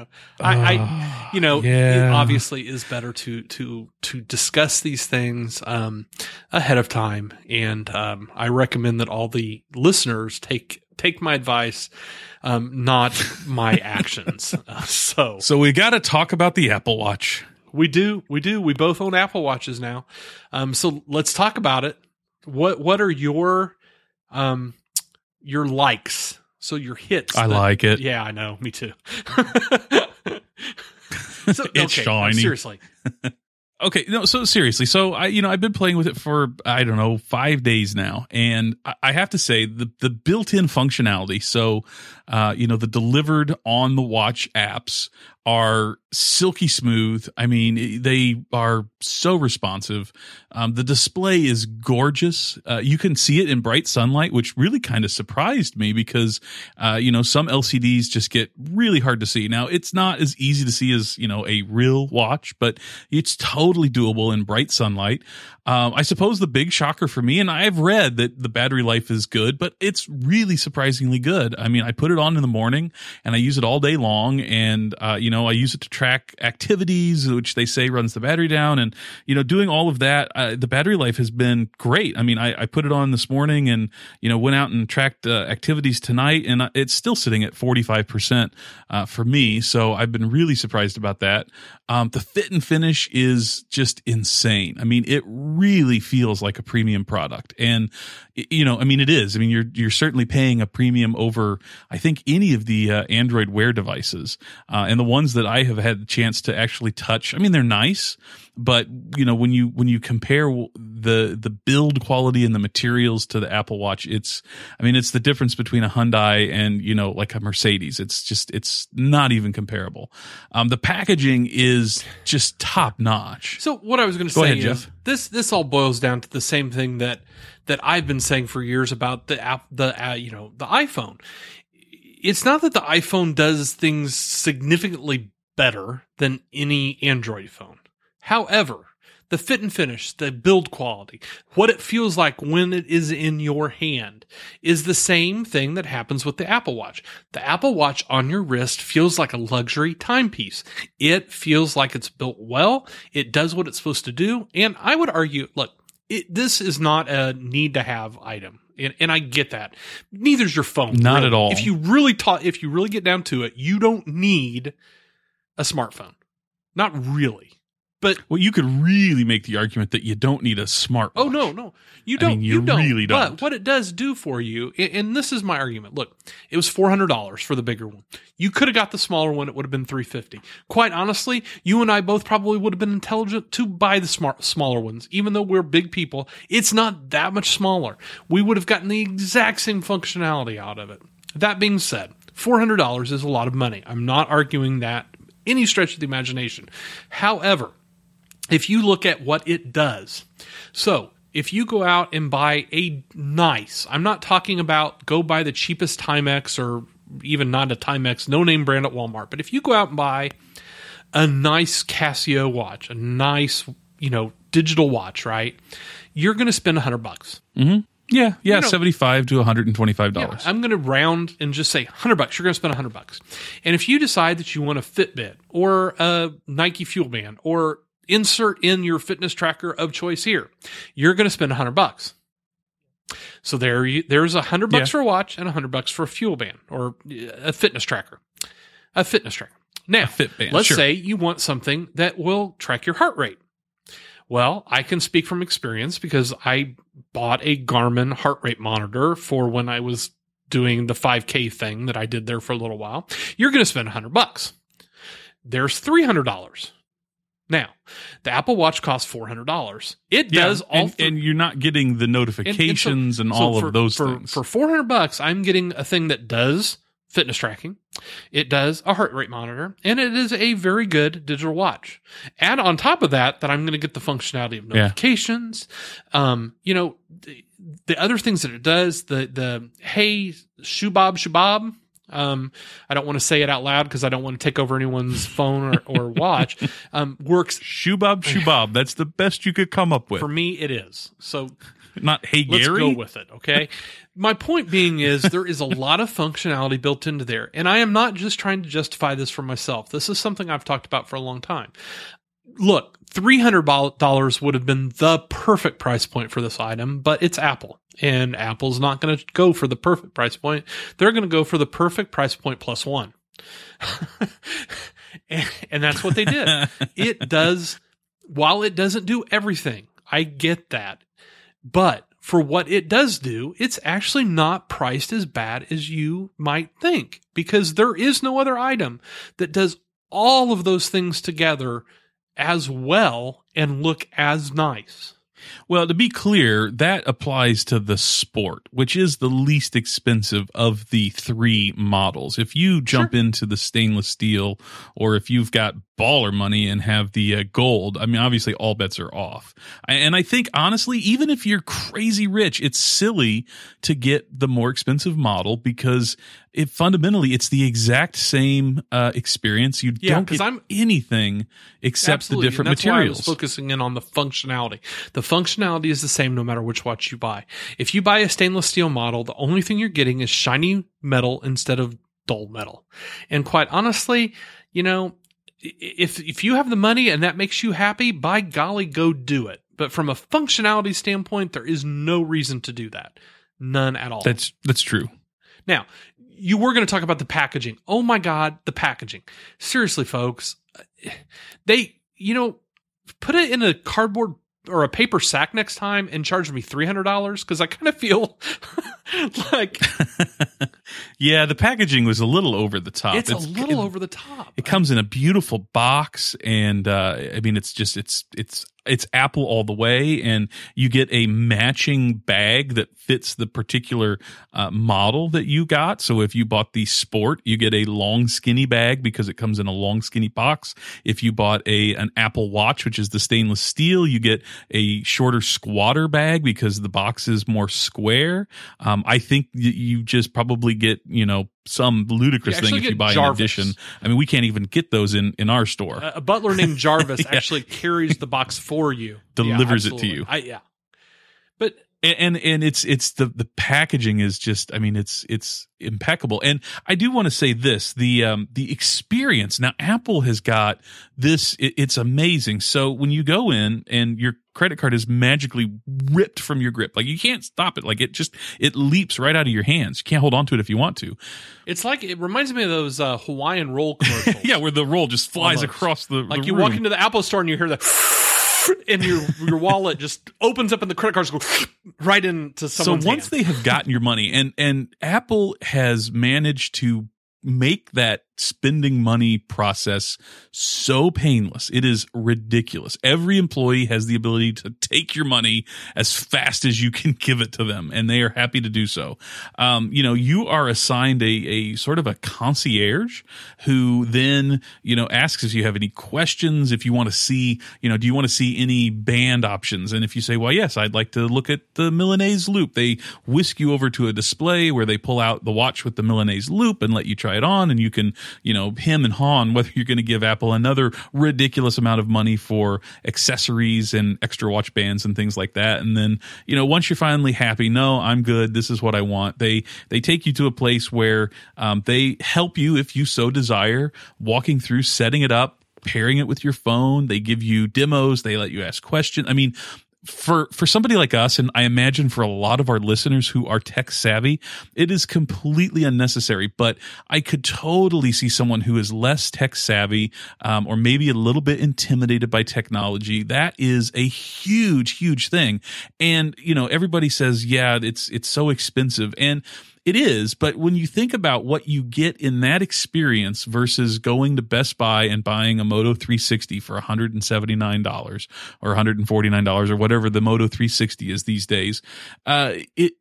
obviously is better to discuss these things ahead of time. And I recommend that all the listeners take my advice, not my actions. So we got to talk about the Apple Watch. We do. We both own Apple Watches now. So let's talk about it. What are your likes? So your hits. I like it. Yeah, I know. Me too. It's shiny. No, seriously. Okay, no, so seriously. So I've been playing with it for, 5 days now. And I have to say the built-in functionality. So, the delivered on the watch apps are silky smooth. I mean, they are so responsive. The display is gorgeous. You can see it in bright sunlight, which really kind of surprised me because, some LCDs just get really hard to see. Now, it's not as easy to see as, a real watch, but it's totally doable in bright sunlight. I suppose the big shocker for me, and I've read that the battery life is good, but it's really surprisingly good. I mean, I put it on in the morning and I use it all day long, and I use it to track activities, which they say runs the battery down, and doing all of that, the battery life has been great. I mean, I put it on this morning and went out and tracked activities tonight, and it's still sitting at 45% for me. So I've been really surprised about that. The fit and finish is just insane. I mean, it really feels like a premium product. And, it is. I mean, you're certainly paying a premium over, I think, any of the Android Wear devices. And the ones that I have had the chance to actually touch, I mean, they're nice, but when you compare the build quality and the materials to the Apple Watch, it's the difference between a Hyundai and, like a Mercedes. It's not even comparable. The packaging is just top notch. So what I was going to say is this all boils down to the same thing that I've been saying for years about the iPhone. It's not that the iPhone does things significantly better than any Android phone. However, the fit and finish, the build quality, what it feels like when it is in your hand is the same thing that happens with the Apple Watch. The Apple Watch on your wrist feels like a luxury timepiece. It feels like it's built well. It does what it's supposed to do. And I would argue, look, this is not a need to have item. And I get that. Neither's your phone. Not at all. If you really get down to it, you don't need a smartphone. Not really. But you could really make the argument that you don't need a smartwatch. Oh, no. You don't. You really don't. But what it does do for you, and this is my argument. Look, it was $400 for the bigger one. You could have got the smaller one. It would have been $350. Quite honestly, you and I both probably would have been intelligent to buy the smaller ones. Even though we're big people, it's not that much smaller. We would have gotten the exact same functionality out of it. That being said, $400 is a lot of money. I'm not arguing that any stretch of the imagination. However, if you look at what it does, so if you go out and buy I'm not talking about go buy the cheapest Timex or even not a Timex, no name brand at Walmart, but if you go out and buy a nice Casio watch, a nice, digital watch, right? You're going to spend $100. Mm-hmm. Yeah, $75 to $125. Yeah, I'm going to round and just say $100. You're going to spend $100. And if you decide that you want a Fitbit or a Nike Fuel Band or insert in your fitness tracker of choice here, you're going to spend $100. So there's $100 for a watch and $100 for a fuel band or a fitness tracker. Now, Fitband, let's say you want something that will track your heart rate. Well, I can speak from experience because I bought a Garmin heart rate monitor for when I was doing the 5K thing that I did there for a little while. You're going to spend $100. There's $300. Now, the Apple Watch costs $400. It does all, and you're not getting the notifications and all of those things. For $400, I'm getting a thing that does fitness tracking. It does a heart rate monitor, and it is a very good digital watch. Add on top of that I'm going to get the functionality of notifications. The other things that it does, the hey, Shubob. I don't want to say it out loud because I don't want to take over anyone's phone or watch. Works. Shubob. That's the best you could come up with. For me, it is. So not hey, Gary. Let's go with it. Okay. My point being is there is a lot of functionality built into there. And I am not just trying to justify this for myself. This is something I've talked about for a long time. Look, $300 would have been the perfect price point for this item, but it's Apple. And Apple's not going to go for the perfect price point. They're going to go for the perfect price point plus one. and that's what they did. It does, while it doesn't do everything, I get that. But for what it does do, it's actually not priced as bad as you might think, because there is no other item that does all of those things together as well and look as nice. Well, to be clear, that applies to the Sport, which is the least expensive of the three models. If you jump into the stainless steel, or if you've got baller money and have the gold, I mean, obviously all bets are off. And I think, honestly, even if you're crazy rich, it's silly to get the more expensive model, because fundamentally it's the exact same experience. You don't get anything except the different materials. Why I was focusing in on the functionality. The functionality is the same no matter which watch you buy. If you buy a stainless steel model, the only thing you're getting is shiny metal instead of dull metal. And quite honestly, if you have the money and that makes you happy, by golly, go do it. But from a functionality standpoint, there is no reason to do that. None at all. That's true. Now, you were going to talk about the packaging. Oh my God, the packaging. Seriously, folks, they, put it in a cardboard or a paper sack next time and charge me $300, because I kind of feel like... Yeah, the packaging was a little over the top. It's a little over the top. It comes in a beautiful box, and it's Apple all the way, and you get a matching bag that fits the particular model that you got. So if you bought the Sport, you get a long skinny bag because it comes in a long skinny box. If you bought an Apple Watch, which is the stainless steel, you get a shorter squatter bag because the box is more square. I think you just probably get, some ludicrous thing if you buy an edition. I mean, we can't even get those in our store. A butler named Jarvis actually carries the box for you. Delivers it to you. But and it's the packaging is just, I mean, it's impeccable. And I do want to say this, the experience. Now, Apple has got this, it's amazing. So when you go in and your credit card is magically ripped from your grip, like you can't stop it. Like it leaps right out of your hands. You can't hold on to it if you want to. It's like, it reminds me of those Hawaiian roll commercials. Yeah, where the roll just flies across the Like you room. walk into the Apple store and you hear the and your wallet just opens up and the credit cards go right into someone's So once hand. they have gotten your money, and Apple has managed to make that spending money process so painless. It is ridiculous. Every employee has the ability to take your money as fast as you can give it to them, and they are happy to do so. You are assigned a sort of a concierge who then, asks if you have any questions, if you want to see, do you want to see any band options? And if you say, well, yes, I'd like to look at the Milanese loop, they whisk you over to a display where they pull out the watch with the Milanese loop and let you try it on, and you can hem and haw on whether you're going to give Apple another ridiculous amount of money for accessories and extra watch bands and things like that. And then, once you're finally happy, no, I'm good, this is what I want, they take you to a place where they help you, if you so desire, walking through, setting it up, pairing it with your phone. They give you demos. They let you ask questions. I mean, for somebody like us, and I imagine for a lot of our listeners who are tech savvy, it is completely unnecessary. But I could totally see someone who is less tech savvy, or maybe a little bit intimidated by technology. That is a huge, huge thing. And, everybody says, yeah, it's so expensive. And It is, but when you think about what you get in that experience versus going to Best Buy and buying a Moto 360 for $179 or $149 or whatever the Moto 360 is these days, there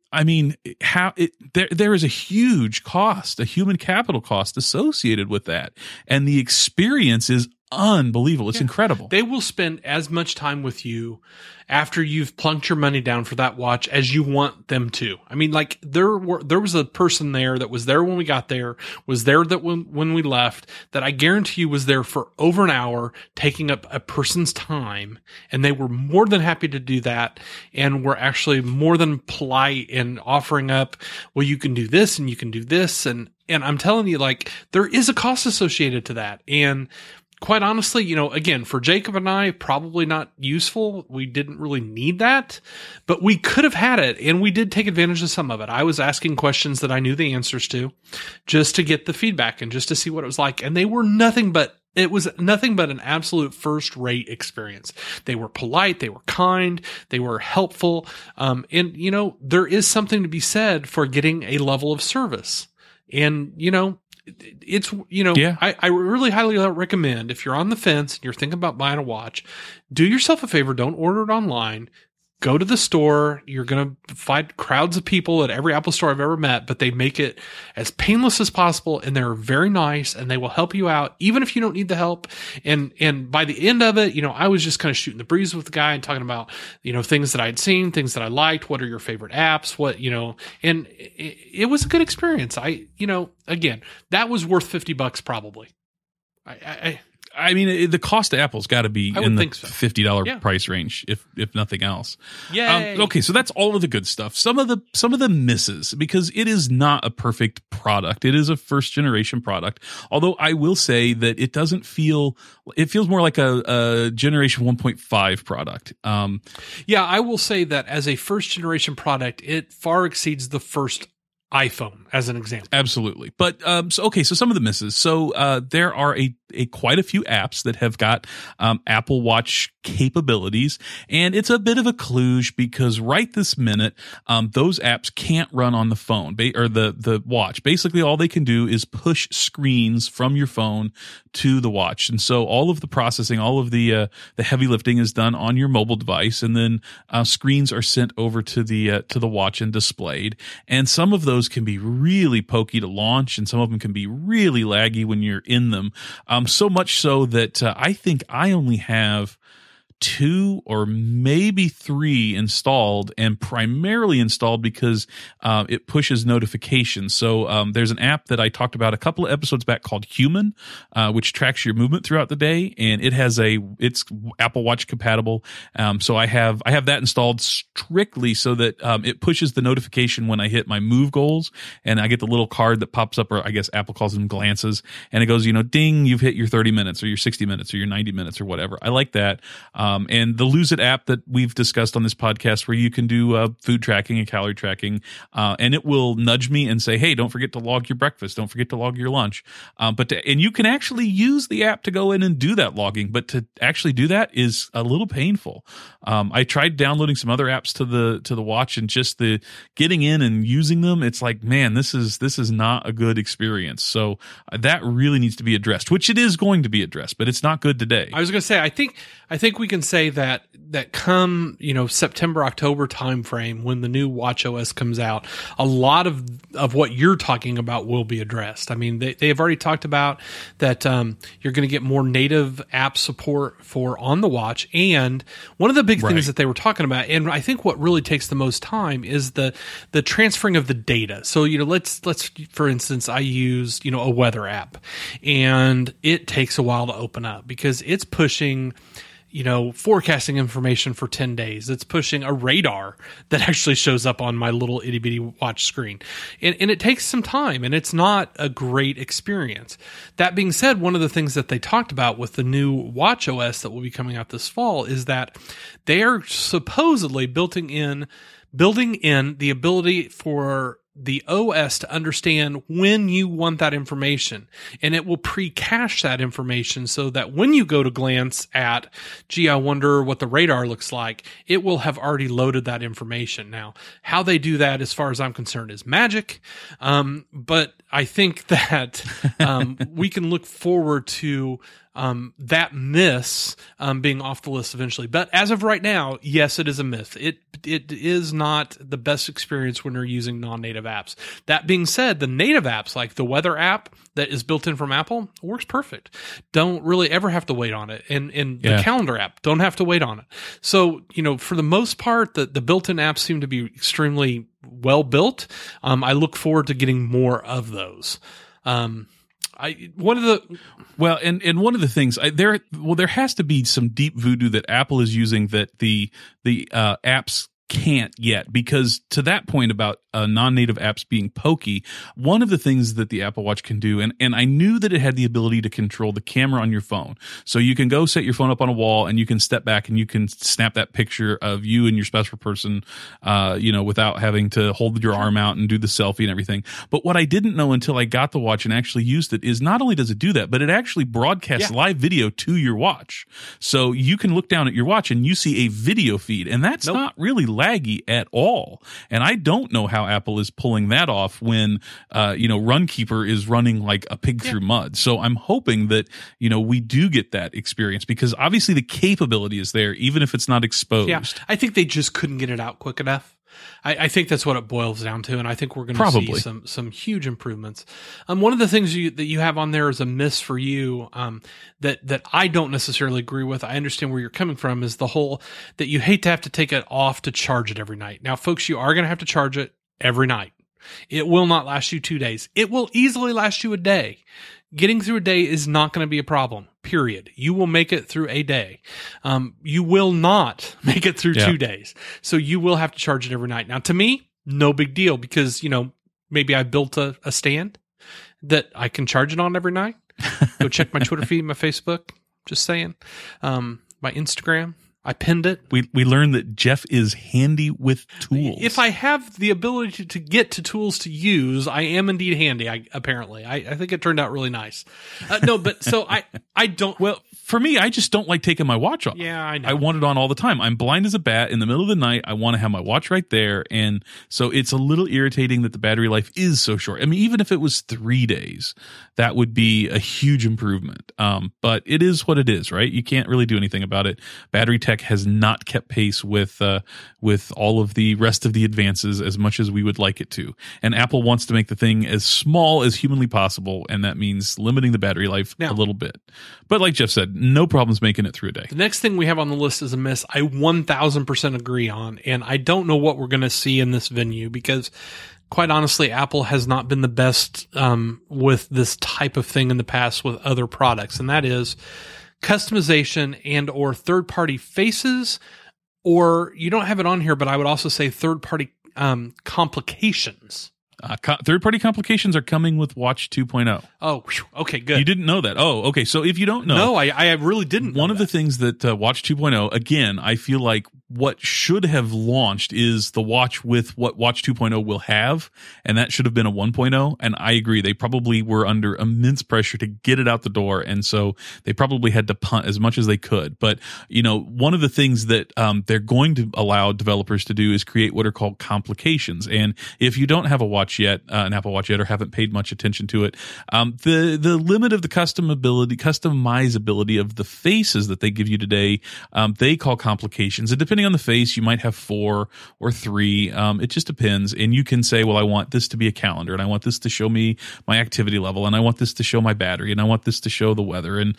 is a huge cost, a human capital cost associated with that, and the experience is unbelievable. It's incredible. They will spend as much time with you after you've plunked your money down for that watch as you want them to. I mean, like there was a person there that was there when we got there, was there that when we left, that I guarantee you was there for over an hour, taking up a person's time, and they were more than happy to do that, and were actually more than polite in offering up, well, you can do this and you can do this, and I'm telling you, like, there is a cost associated to that, and quite honestly, again, for Jacob and I, probably not useful. We didn't really need that, but we could have had it, and we did take advantage of some of it. I was asking questions that I knew the answers to just to get the feedback and just to see what it was like. And it was nothing but an absolute first-rate experience. They were polite, they were kind, they were helpful. And there is something to be said for getting a level of service. And, it's, I really highly recommend, if you're on the fence and you're thinking about buying a watch, do yourself a favor. Don't order it online. Go to the store. You're going to find crowds of people at every Apple store I've ever met, but they make it as painless as possible, and they're very nice, and they will help you out even if you don't need the help. And by the end of it, I was just kind of shooting the breeze with the guy and talking about, things that I'd seen, things that I liked. What are your favorite apps? And it was a good experience. Again, that was worth $50 probably. I mean, the cost of Apple's got to be in the $50 price range, if nothing else. Yay. Okay, so that's all of the good stuff. Some of the misses, because it is not a perfect product. It is a first generation product. Although I will say that it feels more like a generation 1.5 product. I will say that as a first generation product, it far exceeds the first iPhone as an example. Absolutely. But, so some of the misses. So, there are quite a few apps that have got, Apple Watch capabilities, and it's a bit of a kludge because right this minute, those apps can't run on the phone or the watch. Basically, all they can do is push screens from your phone to the watch. And so all of the processing, all of the heavy lifting is done on your mobile device, and then, screens are sent over to the watch and displayed. And some of those can be really pokey to launch, and some of them can be really laggy when you're in them. So much so that I think I only have 2 or maybe 3 installed, and primarily installed because it pushes notifications. So there's an app that I talked about a couple of episodes back called Human, which tracks your movement throughout the day, and it's Apple Watch compatible. So I have that installed strictly so that it pushes the notification when I hit my move goals, and I get the little card that pops up, or I guess Apple calls them glances, and it goes, ding, you've hit your 30 minutes or your 60 minutes or your 90 minutes or whatever. I like that. And the Lose It app that we've discussed on this podcast, where you can do food tracking and calorie tracking, and it will nudge me and say, hey, don't forget to log your breakfast. Don't forget to log your lunch. And you can actually use the app to go in and do that logging, but to actually do that is a little painful. I tried downloading some other apps to the watch, and just the getting in and using them, it's like, man, this is not a good experience. So that really needs to be addressed, which it is going to be addressed, but it's not good today. I was going to say, I think we can say that come, September, October timeframe, when the new watchOS comes out, a lot of what you're talking about will be addressed. I mean, they have already talked about that, you're going to get more native app support for on the watch. And one of the big things that they were talking about, and I think what really takes the most time, is the transferring of the data. So, let's, for instance, I used, a weather app, and it takes a while to open up because it's pushing, forecasting information for 10 days. It's pushing a radar that actually shows up on my little itty bitty watch screen. And it takes some time, and it's not a great experience. That being said, one of the things that they talked about with the new watchOS that will be coming out this fall is that they are supposedly building in the ability for the OS to understand when you want that information, and it will pre-cache that information so that when you go to glance at, gee, I wonder what the radar looks like, it will have already loaded that information. Now, how they do that, as far as I'm concerned, is magic. But I think that we can look forward to that miss being off the list eventually. But as of right now, yes, it is a myth. It is not the best experience when you're using non-native apps. That being said, the native apps, like the weather app that is built in from Apple, works perfect. Don't really ever have to wait on it. And the calendar app, don't have to wait on it. So, for the most part, the built-in apps seem to be extremely well built. I look forward to getting more of those. One of the things there has to be some deep voodoo that Apple is using that the apps can't yet, because to that point about non-native apps being pokey, one of the things that the Apple Watch can do, and I knew that it had the ability to control the camera on your phone. So you can go set your phone up on a wall and you can step back and you can snap that picture of you and your special person, without having to hold your arm out and do the selfie and everything. But what I didn't know until I got the watch and actually used it is not only does it do that, but it actually broadcasts live video to your watch. So you can look down at your watch and you see a video feed, and that's not really laggy at all. And I don't know how Apple is pulling that off when Runkeeper is running like a pig through mud. So I'm hoping that we do get that experience, because obviously the capability is there even if it's not exposed. Yeah, I think they just couldn't get it out quick enough. I think that's what it boils down to, and I think we're going to see some huge improvements. One of the things that you have on there is a miss for you that I don't necessarily agree with. I understand where you're coming from, is the whole that you hate to have to take it off to charge it every night. Now, folks, you are going to have to charge it every night. It will not last you 2 days. It will easily last you a day. Getting through a day is not going to be a problem, period. You will make it through a day. You will not make it through 2 days. So you will have to charge it every night. Now, to me, no big deal, because, maybe I built a stand that I can charge it on every night. Go check my Twitter feed, my Facebook, just saying. My Instagram. I pinned it. We learned that Jeff is handy with tools. If I have the ability to get to tools to use, I am indeed handy. I think it turned out really nice. I don't. Well, for me, I just don't like taking my watch off. Yeah, I know. I want it on all the time. I'm blind as a bat. In the middle of the night, I want to have my watch right there. And so it's a little irritating that the battery life is so short. I mean, even if it was 3 days, that would be a huge improvement. But it is what it is, right? You can't really do anything about it. Battery tech has not kept pace with all of the rest of the advances as much as we would like it to. And Apple wants to make the thing as small as humanly possible, and that means limiting the battery life a little bit. But like Jeff said, no problems making it through a day. The next thing we have on the list is a miss I 1000% agree on, and I don't know what we're going to see in this venue, because quite honestly, Apple has not been the best with this type of thing in the past with other products, and that is customization and or third-party faces, or you don't have it on here, but I would also say third-party complications. Third-party complications are coming with Watch 2.0. Oh, okay, good. You didn't know that. Oh, okay. So if you don't know. No, I really didn't know One of the things that Watch 2.0, again, I feel like what should have launched is the watch with what Watch 2.0 will have, and that should have been a 1.0. And I agree, they probably were under immense pressure to get it out the door, and so they probably had to punt as much as they could. But one of the things that they're going to allow developers to do is create what are called complications. And if you don't have a watch yet, an Apple Watch yet, or haven't paid much attention to it, the limit of the customizability of the faces that they give you today, they call complications. And depending on the face, you might have 4 or 3. It just depends. And you can say, well, I want this to be a calendar, and I want this to show me my activity level, and I want this to show my battery, and I want this to show the weather. And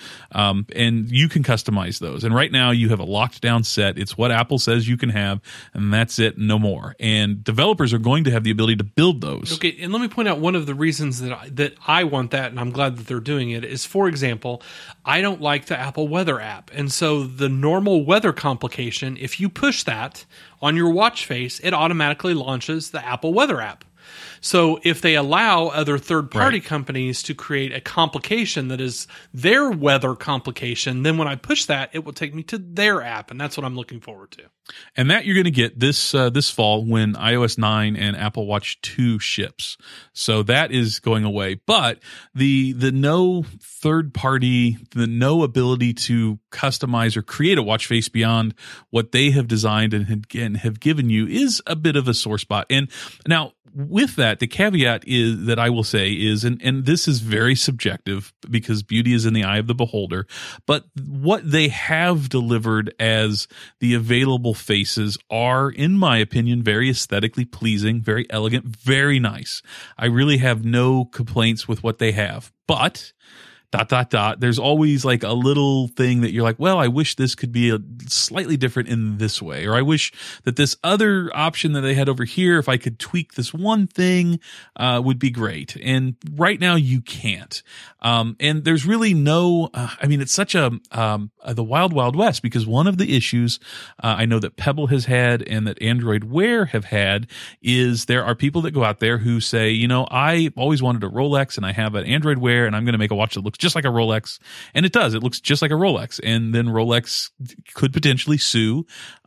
you can customize those. And right now you have a locked down set. It's what Apple says you can have, and that's it, no more. And developers are going to have the ability to build those. Okay, and let me point out one of the reasons that I want that, and I'm glad that they're doing it, is, for example, I don't like the Apple Weather app. And so the normal weather complication, if you push that on your watch face, it automatically launches the Apple Weather app. So if they allow other third-party companies to create a complication that is their weather complication, then when I push that, it will take me to their app, and that's what I'm looking forward to. And that you're going to get this fall when iOS 9 and Apple Watch 2 ships. So that is going away. But the no third party, the no ability to customize or create a watch face beyond what they have designed and have given you is a bit of a sore spot. And now with that, the caveat is that I will say is, and this is very subjective because beauty is in the eye of the beholder, but what they have delivered as the available faces are, in my opinion, very aesthetically pleasing, very elegant, very nice. I really have no complaints with what they have, but there's always like a little thing that you're like, well, I wish this could be a slightly different in this way, or I wish that this other option that they had over here, if I could tweak this one thing, would be great. And right now you can't. And there's really no, it's such the wild, wild west, because one of the issues, I know that Pebble has had and that Android Wear have had is there are people that go out there who say, I always wanted a Rolex and I have an Android Wear and I'm going to make a watch that looks just like a Rolex. And it does. It looks just like a Rolex. And then Rolex could potentially sue.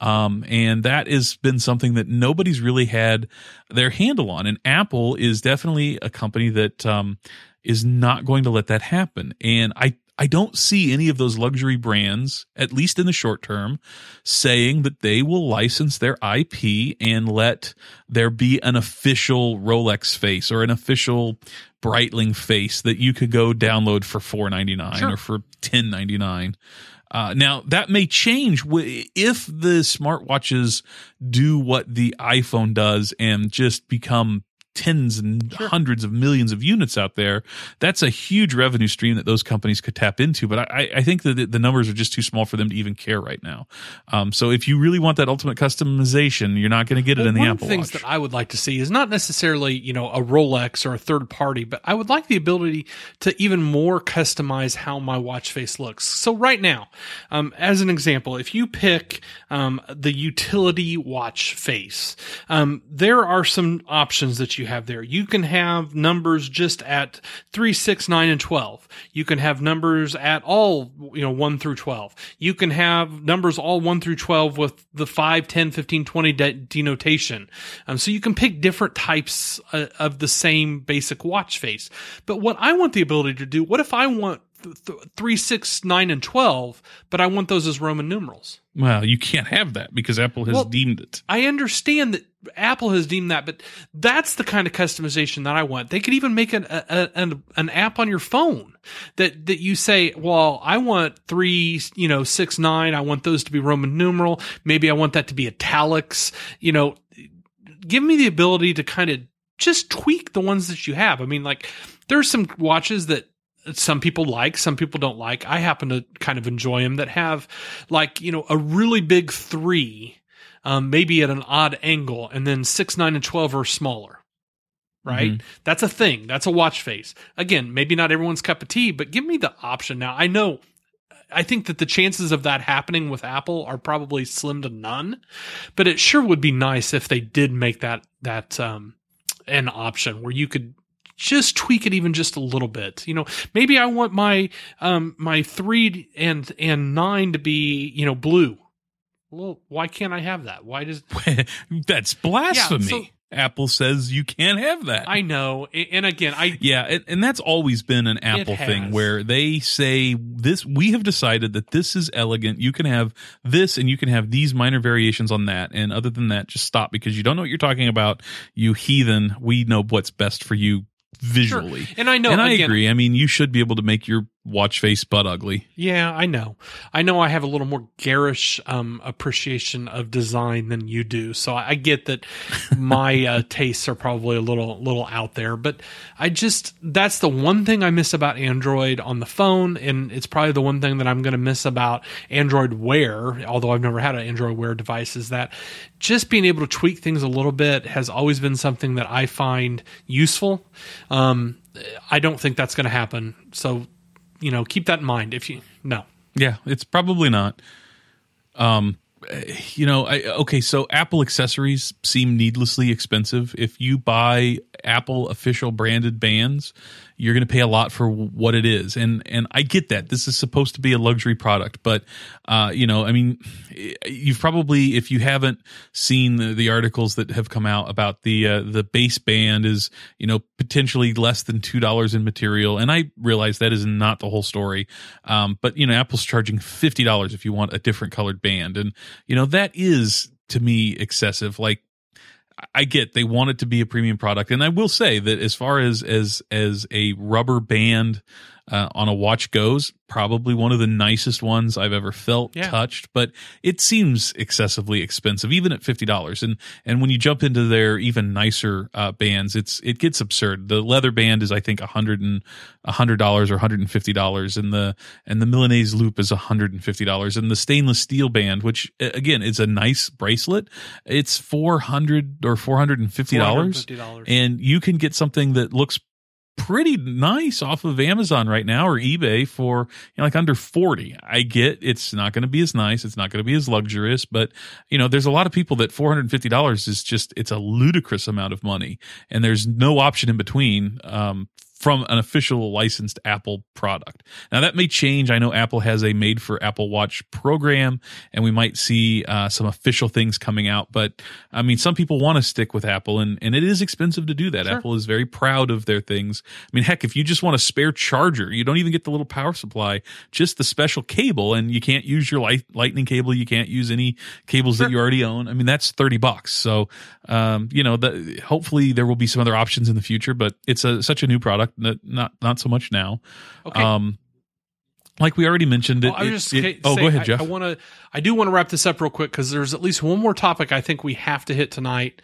And that has been something that nobody's really had their handle on. And Apple is definitely a company that is not going to let that happen. And I don't see any of those luxury brands, at least in the short term, saying that they will license their IP and let there be an official Rolex face or an official Breitling face that you could go download for $4.99 or for $10.99. Now that may change if the smartwatches do what the iPhone does and just become tens and hundreds of millions of units out there. That's a huge revenue stream that those companies could tap into. But I think that the numbers are just too small for them to even care right now. So if you really want that ultimate customization, you're not going to get it in the Apple Watch. One of the things that I would like to see is not necessarily, a Rolex or a third party, but I would like the ability to even more customize how my watch face looks. So right now, as an example, if you pick the utility watch face, there are some options that you have there. You can have numbers just at 3, 6, 9, and 12. You can have numbers at all, 1 through 12. You can have numbers all 1 through 12 with the 5, 10, 15, 20 denotation. So you can pick different types of the same basic watch face. But what I want the ability to do, what if I want 3, 6, 9, and 12, but I want those as Roman numerals? Well, you can't have that because Apple has deemed it. I understand that Apple has deemed that, but that's the kind of customization that I want. They could even make an app on your phone that you say, well, I want 3, 6, 9. I want those to be Roman numeral. Maybe I want that to be italics. Give me the ability to kind of just tweak the ones that you have. There's some watches that some people like, some people don't like. I happen to kind of enjoy them that have a really big 3, maybe at an odd angle, and then 6, 9, and 12 are smaller, right? Mm-hmm. That's a thing. That's a watch face. Again, maybe not everyone's cup of tea, but give me the option. Now, I think that the chances of that happening with Apple are probably slim to none, but it sure would be nice if they did make that an option where you could just tweak it even just a little bit. Maybe I want my 3 and 9 to be, blue. Well, why can't I have that? Why does that's blasphemy? Apple says you can't have that. I know. And again, and that's always been an Apple thing where they say this, we have decided that this is elegant. You can have this and you can have these minor variations on that. And other than that, just stop because you don't know what you're talking about. You heathen. We know what's best for you visually. Sure. And I know. And I agree. You should be able to make your watch face butt ugly. Yeah, I know. I have a little more garish appreciation of design than you do. So I get that my tastes are probably a little out there, but that's the one thing I miss about Android on the phone, and it's probably the one thing that I'm going to miss about Android Wear, although I've never had an Android Wear device, is that just being able to tweak things a little bit has always been something that I find useful. I don't think that's going to happen. So keep that in mind. No. Yeah, it's probably not. So Apple accessories seem needlessly expensive. If you buy Apple official branded bands, you're going to pay a lot for what it is. And I get that. This is supposed to be a luxury product, but, you've probably, if you haven't seen the articles that have come out about the base band is, potentially less than $2 in material. And I realize that is not the whole story. But Apple's charging $50 if you want a different colored band. And, that is to me excessive. Like, I get they want it to be a premium product, and I will say that as far as a rubber band on a watch goes, probably one of the nicest ones I've ever felt touched, but it seems excessively expensive, even at $50. And when you jump into their even nicer bands, it gets absurd. The leather band is, I think, $100 or $150, and the Milanese loop is $150, and the stainless steel band, which again is a nice bracelet, it's $400 or $450, and you can get something that looks pretty nice off of Amazon right now or eBay for like under $40. I get it's not going to be as nice, it's not going to be as luxurious, but there's a lot of people that $450 is just, it's a ludicrous amount of money, and there's no option in between from an official licensed Apple product. Now that may change. I know Apple has a made for Apple Watch program, and we might see some official things coming out, but I mean, some people want to stick with Apple, and it is expensive to do that. Sure. Apple is very proud of their things. I mean, heck, if you just want a spare charger, you don't even get the little power supply, just the special cable, and you can't use your lightning cable. You can't use any cables that you already own. I mean, that's $30. So, hopefully there will be some other options in the future, but it's such a new product. Not so much now. Okay. Like we already mentioned it. Go ahead, Jeff. I do want to wrap this up real quick because there's at least one more topic I think we have to hit tonight.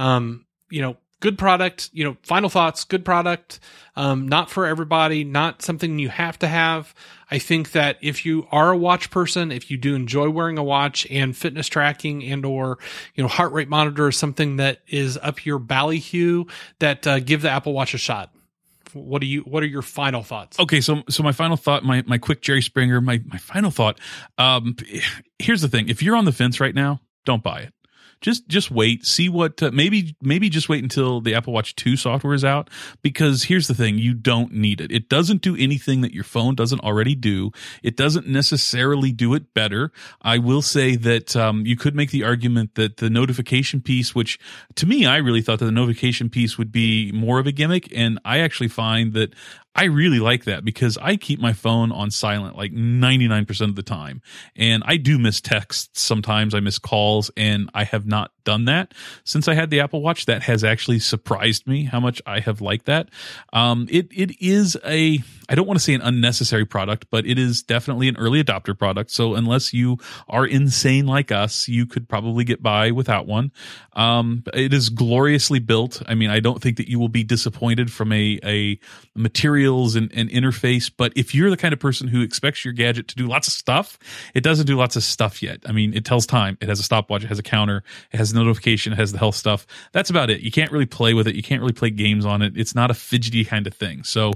Good product, final thoughts, good product, not for everybody, not something you have to have. I think that if you are a watch person, if you do enjoy wearing a watch, and fitness tracking and or, heart rate monitor is something that is up your ballyhoo, that give the Apple Watch a shot. What are your final thoughts? Okay. So my final thought, my quick Jerry Springer, my final thought. Here's the thing. If you're on the fence right now, don't buy it. Just wait, see what, maybe just wait until the Apple Watch 2 software is out, because here's the thing, you don't need it. It doesn't do anything that your phone doesn't already do. It doesn't necessarily do it better. I will say that, you could make the argument that the notification piece, which to me, I really thought that the notification piece would be more of a gimmick. And I actually find that I really like that because I keep my phone on silent like 99% of the time. And I do miss texts sometimes. I miss calls, and I have not done that since I had the Apple Watch. That has actually surprised me how much I have liked that. It is I don't want to say an unnecessary product, but it is definitely an early adopter product. So unless you are insane like us, you could probably get by without one. It is gloriously built. I mean, I don't think that you will be disappointed from a materials and interface, but if you're the kind of person who expects your gadget to do lots of stuff, it doesn't do lots of stuff yet. I mean, it tells time, it has a stopwatch, it has a counter, it has notification, it has the health stuff. That's about it. You can't really play with it. You can't really play games on it. It's not a fidgety kind of thing. So,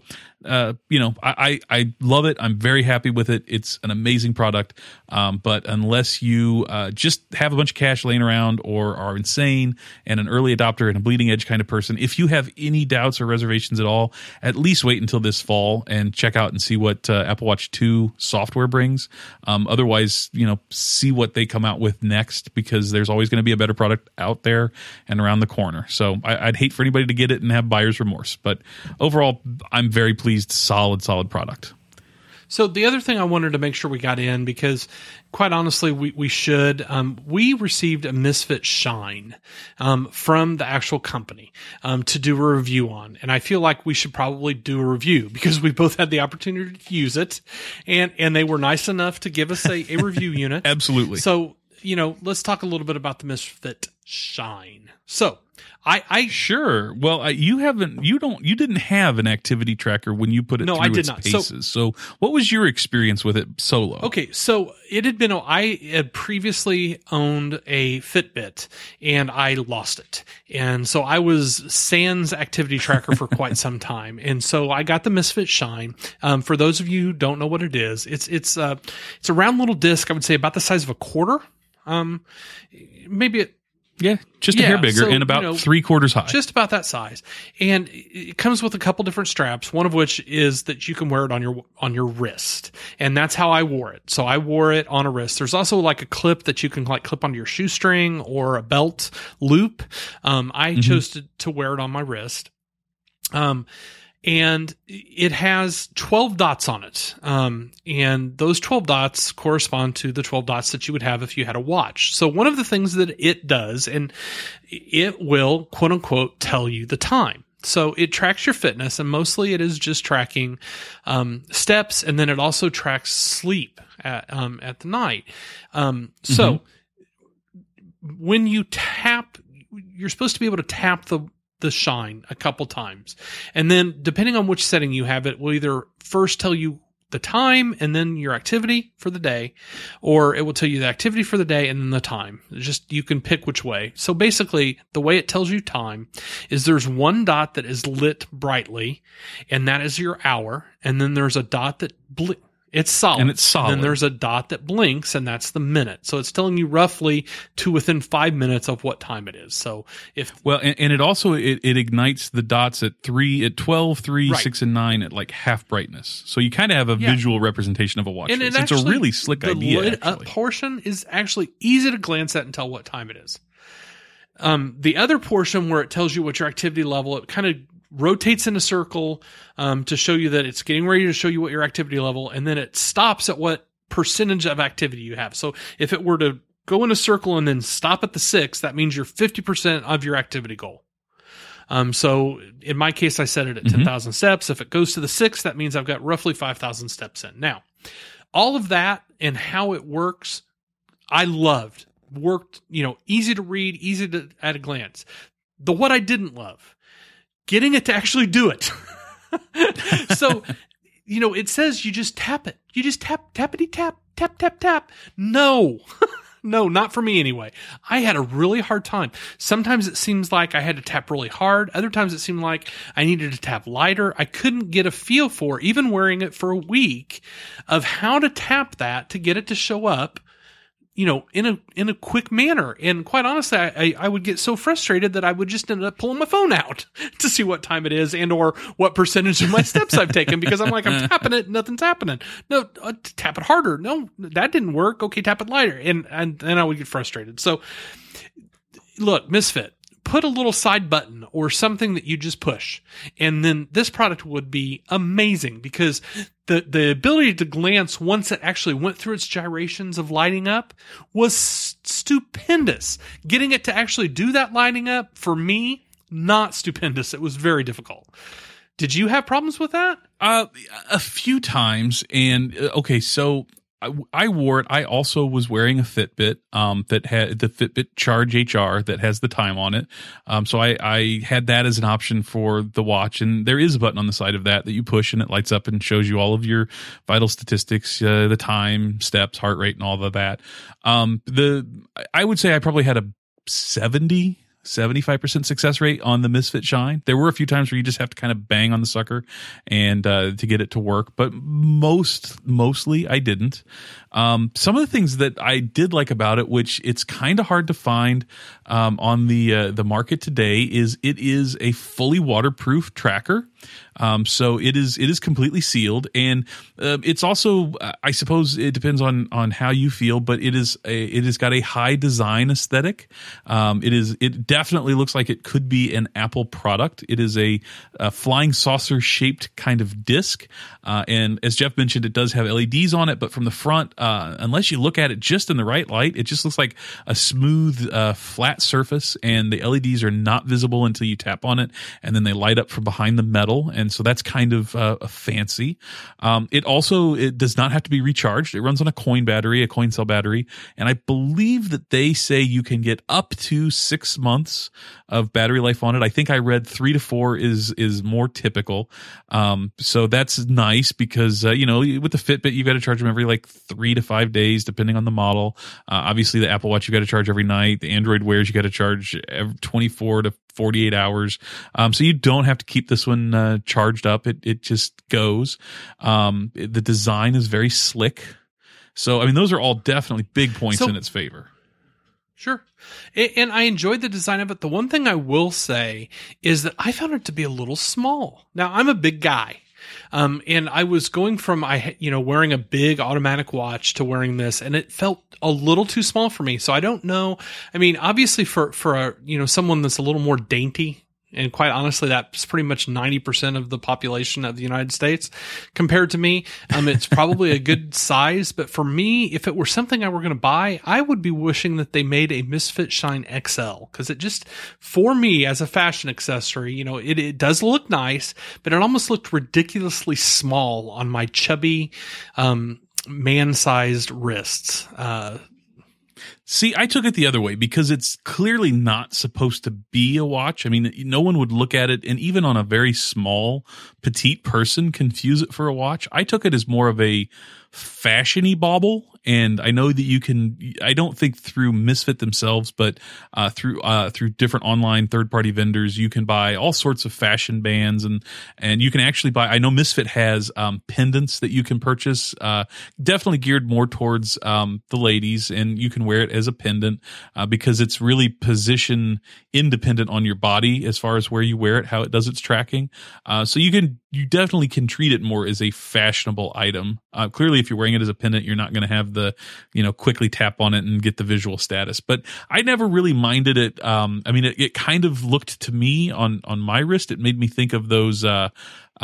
I love it. I'm very happy with it. It's an amazing product. But unless you just have a bunch of cash laying around or are insane and an early adopter and a bleeding edge kind of person, if you have any doubts or reservations at all, at least wait until this fall and check out and see what Apple Watch 2 software brings. Otherwise, see what they come out with next, because there's always going to be a better product out there and around the corner. So I'd hate for anybody to get it and have buyer's remorse. But overall, I'm very pleased. Solid product. So the other thing I wanted to make sure we got in, because quite honestly, we should, we received a Misfit Shine, from the actual company, to do a review on. And I feel like we should probably do a review because we both had the opportunity to use it, and they were nice enough to give us a review unit. Absolutely. So, let's talk a little bit about the Misfit Shine. So, Sure. Well, you didn't have an activity tracker when you put it through its paces. So what was your experience with it solo? Okay. So I had previously owned a Fitbit and I lost it. And so I was sans activity tracker for quite some time. And so I got the Misfit Shine. For those of you who don't know what it is, it's a round little disc, I would say about the size of a quarter. Maybe just a hair bigger so, and about 3/4 high. Just about that size. And it comes with a couple different straps, one of which is that you can wear it on your wrist. And that's how I wore it. So I wore it on a wrist. There's also like a clip that you can like clip onto your shoestring or a belt loop. I chose to wear it on my wrist. And it has 12 dots on it. And those 12 dots correspond to the 12 dots that you would have if you had a watch. So one of the things that it does, and it will quote unquote tell you the time. So it tracks your fitness, and mostly it is just tracking steps, and then it also tracks sleep at the night. So when you tap, you're supposed to be able to tap the Shine a couple times. And then depending on which setting you have, it will either first tell you the time and then your activity for the day, or it will tell you the activity for the day and then the time. Just, you can pick which way. So basically the way it tells you time is there's one dot that is lit brightly, and that is your hour. And then there's a dot that it's solid. And it's solid. And then there's a dot that blinks, and that's the minute. So it's telling you roughly to within 5 minutes of what time it is. So and it also, it ignites the dots at 12, 3, 6, and 9 at like half brightness. So you kind of have a visual representation of a watch face. It's a really slick idea. The lit up portion is actually easy to glance at and tell what time it is. The other portion where it tells you what your activity level, it kind of rotates in a circle to show you that it's getting ready to show you what your activity level, and then it stops at what percentage of activity you have. So if it were to go in a circle and then stop at the 6, that means you're 50% of your activity goal. So in my case, I set it at 10,000 steps. If it goes to the 6, that means I've got roughly 5,000 steps in. Now, all of that and how it works, I loved. Worked, easy to read, easy to at a glance. What I didn't love, getting it to actually do it. So, it says you just tap it. You just tappity tap, tap, tap, tap. No, no, not for me anyway. I had a really hard time. Sometimes it seems like I had to tap really hard. Other times it seemed like I needed to tap lighter. I couldn't get a feel for, even wearing it for a week, of how to tap that to get it to show up, in a quick manner. And quite honestly, I would get so frustrated that I would just end up pulling my phone out to see what time it is and or what percentage of my steps I've taken, because I'm like, I'm tapping it, nothing's happening. No, tap it harder. No, that didn't work. Okay, tap it lighter. And then I would get frustrated. So look, Misfit, put a little side button or something that you just push, and then this product would be amazing, because the ability to glance once it actually went through its gyrations of lighting up was stupendous. Getting it to actually do that lighting up, for me, not stupendous. It was very difficult. Did you have problems with that? A few times. And okay, so I wore it. I also was wearing a Fitbit that had the Fitbit Charge HR that has the time on it. So I had that as an option for the watch, and there is a button on the side of that you push, and it lights up and shows you all of your vital statistics, the time, steps, heart rate, and all of that. I would say I probably had a 75% success rate on the Misfit Shine. There were a few times where you just have to kind of bang on the sucker and to get it to work, but mostly I didn't. Some of the things that I did like about it, which it's kind of hard to find on the market today, is it is a fully waterproof tracker. So it is completely sealed, and it's also, I suppose it depends on how you feel, but it has got a high design aesthetic. It definitely looks like it could be an Apple product. It is a flying saucer shaped kind of disc, and as Jeff mentioned, it does have LEDs on it, but from the front, unless you look at it just in the right light, it just looks like a smooth, flat surface, and the LEDs are not visible until you tap on it, and then they light up from behind the metal. And so that's kind of fancy. It does not have to be recharged. It runs on a coin cell battery. And I believe that they say you can get up to 6 months of battery life on it. I think I read 3 to 4 is more typical. So that's nice because, with the Fitbit, you've got to charge them every like 3 to 5 days, depending on the model. Obviously the Apple Watch, you got to charge every night. The Android Wears, you got to charge every 24 to 48 hours. So you don't have to keep this one charged up. It just goes. The design is very slick. So, I mean, those are all definitely big points in its favor. Sure. And I enjoyed the design of it. The one thing I will say is that I found it to be a little small. Now, I'm a big guy. And I was going from, wearing a big automatic watch to wearing this, and it felt a little too small for me. So I don't know. I mean, obviously for someone that's a little more dainty, and quite honestly, that's pretty much 90% of the population of the United States compared to me. It's probably a good size, but for me, if it were something I were going to buy, I would be wishing that they made a Misfit Shine XL, because it just, for me as a fashion accessory, it does look nice, but it almost looked ridiculously small on my chubby, man-sized wrists. See, I took it the other way because it's clearly not supposed to be a watch. I mean, no one would look at it, and even on a very small, petite person, confuse it for a watch. I took it as more of a fashion-y bauble, and I know that you can, I don't think through Misfit themselves, but through different online third-party vendors, you can buy all sorts of fashion bands, and you can actually buy, I know Misfit has pendants that you can purchase, definitely geared more towards the ladies, and you can wear it as a pendant because it's really position independent on your body as far as where you wear it, how it does its tracking. So you definitely can treat it more as a fashionable item. Clearly, if you're wearing it as a pendant, you're not going to have the, quickly tap on it and get the visual status. But I never really minded it. It kind of looked to me on my wrist. It made me think of those, like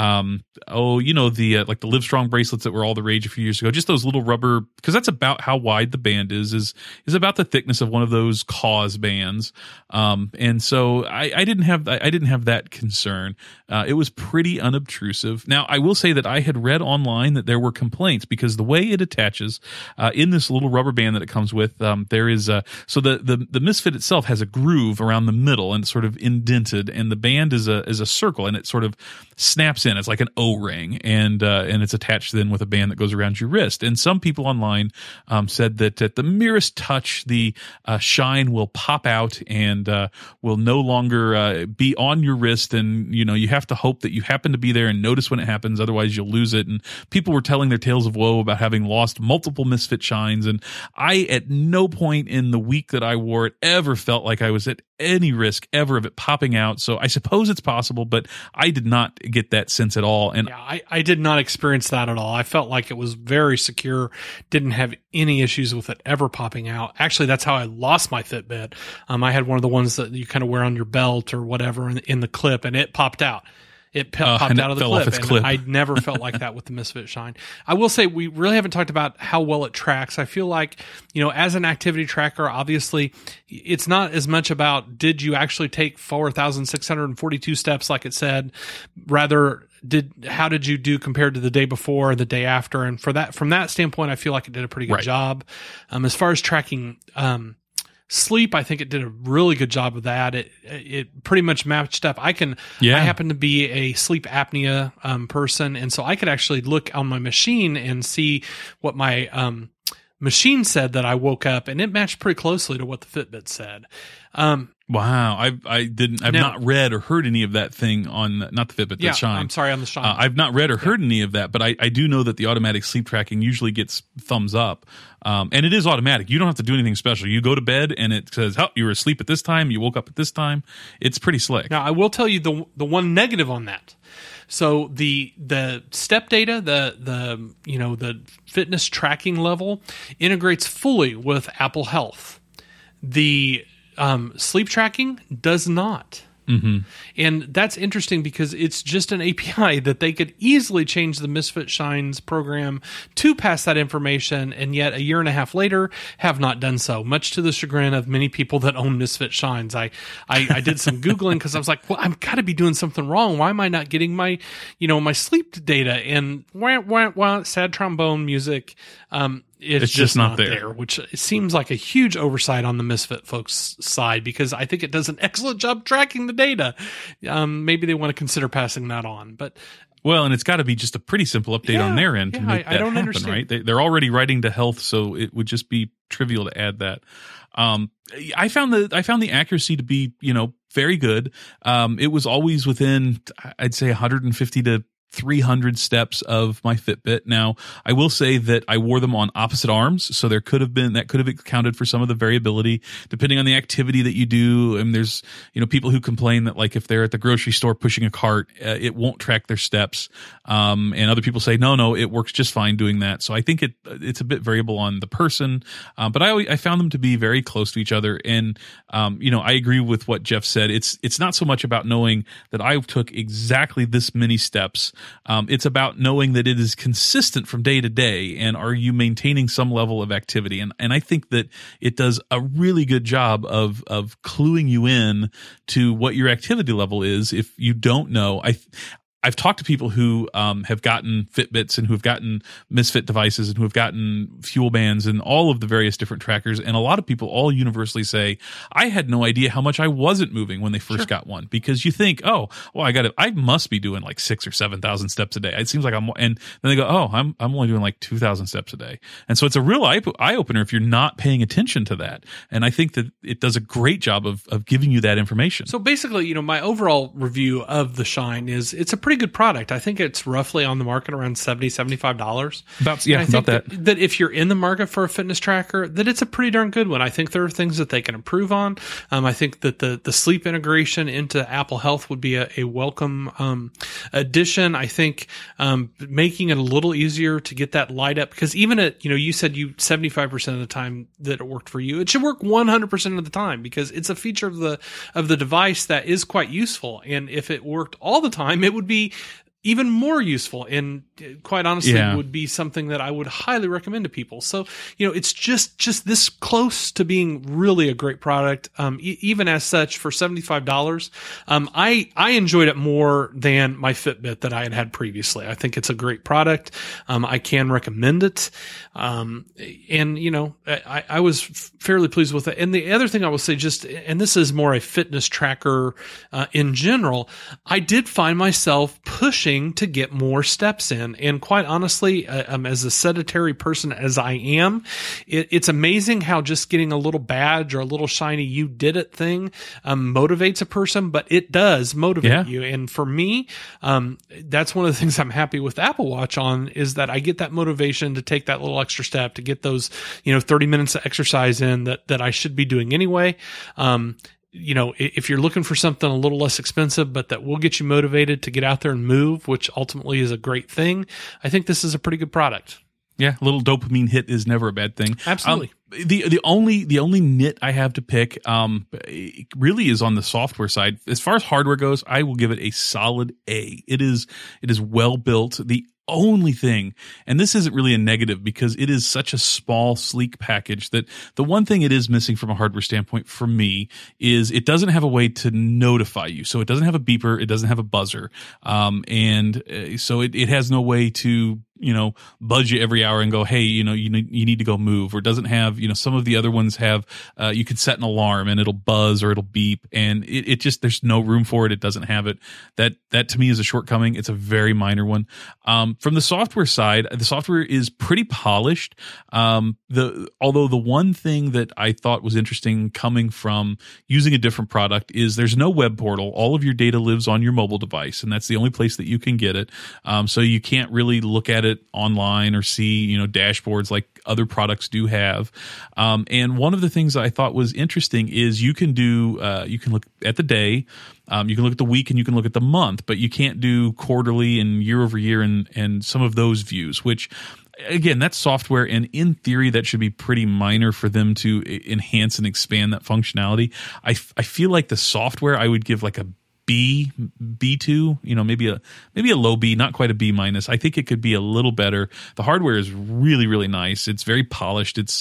the Livestrong bracelets that were all the rage a few years ago. Just those little rubber, because that's about how wide the band is about the thickness of one of those Cause bands. And so I didn't have that concern. It was pretty unobtrusive. Now, I will say that I had read online that there were complaints because the way it attaches in this little rubber band that it comes with, there is so the Misfit itself has a groove around the middle and it's sort of indented, and the band is a circle, and it sort of snaps in. It's like an O-ring, and it's attached then with a band that goes around your wrist. And some people online said that at the merest touch, the shine will pop out and will no longer be on your wrist, and you have to hope that you happen to be there and notice when it happens, otherwise you'll lose it. And people were telling their tales of woe about having lost multiple Misfit shines, and I at no point in the week that I wore it ever felt like I was at any risk ever of it popping out. So I suppose it's possible, but I did not get that sense at all. And yeah, I did not experience that at all. I felt like it was very secure, didn't have any issues with it ever popping out. Actually, that's how I lost my Fitbit. I had one of the ones that you kind of wear on your belt or whatever in the clip, and it popped out. It popped out of the clip, and I never felt like that with the Misfit Shine. I will say we really haven't talked about how well it tracks. I feel like, as an activity tracker, obviously, it's not as much about did you actually take 4,642 steps like it said, rather how did you do compared to the day before or the day after? And from that standpoint, I feel like it did a pretty good job. As far as tracking, sleep, I think it did a really good job of that. It pretty much matched up. I happen to be a sleep apnea person, and so I could actually look on my machine and see what my machine said that I woke up, and it matched pretty closely to what the Fitbit said. Wow, I've not read or heard any of that thing on, not the Fitbit, the Shine. I'm sorry, on the Shine. I've not read or heard any of that, but I do know that the automatic sleep tracking usually gets thumbs up. And it is automatic. You don't have to do anything special. You go to bed and it says, oh, you were asleep at this time, you woke up at this time. It's pretty slick. Now, I will tell you the one negative on that. So the step data, the fitness tracking level integrates fully with Apple Health. The sleep tracking does not. Mm-hmm. And that's interesting because it's just an API that they could easily change the Misfit Shines program to pass that information, and yet a year and a half later have not done so, much to the chagrin of many people that own Misfit Shines. I did some Googling because I was like, well, I've got to be doing something wrong. Why am I not getting my sleep data? And sad trombone music. It's just not there, which seems like a huge oversight on the Misfit folks' side, because I think it does an excellent job tracking the data. Maybe they want to consider passing that on, but well, and it's got to be just a pretty simple update on their end to make that happen, understand. Right? They're already writing to Health, so it would just be trivial to add that. I found the accuracy to be, very good. It was always within, I'd say 150 to 300 steps of my Fitbit. Now, I will say that I wore them on opposite arms, so that could have accounted for some of the variability depending on the activity that you do. And there's, people who complain that like if they're at the grocery store pushing a cart, it won't track their steps. And other people say, no, it works just fine doing that. So I think it's a bit variable on the person. But I found them to be very close to each other. And, I agree with what Jeff said. It's not so much about knowing that I took exactly this many steps. It's about knowing that it is consistent from day to day, and are you maintaining some level of activity? And I think that it does a really good job of cluing you in to what your activity level is. If you don't know, I've talked to people who have gotten Fitbits and who have gotten Misfit devices and who have gotten Fuel Bands and all of the various different trackers. And a lot of people all universally say, I had no idea how much I wasn't moving when they first got one, because you think, oh, well, I must be doing like 6,000 or 7,000 steps a day. It seems like and then they go, oh, I'm only doing like 2,000 steps a day. And so it's a real eye opener if you're not paying attention to that. And I think that it does a great job of giving you that information. So basically, my overall review of the Shine is it's a pretty good product. I think it's roughly on the market around $70, $75. About that. That if you're in the market for a fitness tracker, that it's a pretty darn good one. I think there are things that they can improve on. I think that the sleep integration into Apple Health would be a welcome addition. I think making it a little easier to get that light up, because even at, you said 75% of the time that it worked for you, it should work 100% of the time, because it's a feature of the device that is quite useful. And if it worked all the time, it would be even more useful, and quite honestly would be something that I would highly recommend to people. So, it's just this close to being really a great product. Even as such, for $75, I enjoyed it more than my Fitbit that I had previously. I think it's a great product. I can recommend it. And I was fairly pleased with it. And the other thing I will say, and this is more a fitness tracker, in general, I did find myself pushing to get more steps in. And quite honestly, as a sedentary person as I am, it's amazing how just getting a little badge or a little shiny "you did it" thing motivates a person, but it does motivate you. And for me, that's one of the things I'm happy with Apple Watch on, is that I get that motivation to take that little extra step, to get those 30 minutes of exercise in that I should be doing anyway. If you're looking for something a little less expensive, but that will get you motivated to get out there and move, which ultimately is a great thing, I think this is a pretty good product. Yeah, a little dopamine hit is never a bad thing. Absolutely. The only nit I have to pick really is on the software side. As far as hardware goes, I will give it a solid A. It is well built. The only thing, and this isn't really a negative because it is such a small, sleek package, that the one thing it is missing from a hardware standpoint for me is it doesn't have a way to notify you. So it doesn't have a beeper, it doesn't have a buzzer, and so it has no way to buzz you every hour and go, hey, you need to go move. Or it doesn't have, some of the other ones have, you can set an alarm and it'll buzz or it'll beep, and it just, there's no room for it. It doesn't have it. That to me is a shortcoming. It's a very minor one. From the software side, the software is pretty polished. Although the one thing that I thought was interesting coming from using a different product is there's no web portal. All of your data lives on your mobile device, and that's the only place that you can get it. So you can't really look at it online or see, dashboards like other products do have. And one of the things I thought was interesting is you can look at the day, you can look at the week, and you can look at the month, but you can't do quarterly and year over year and some of those views, which, again, that's software, and in theory that should be pretty minor for them to enhance and expand that functionality. I feel like the software I would give like a B2, maybe a low B, not quite a B minus. I think it could be a little better. The hardware is really, really nice. It's very polished. It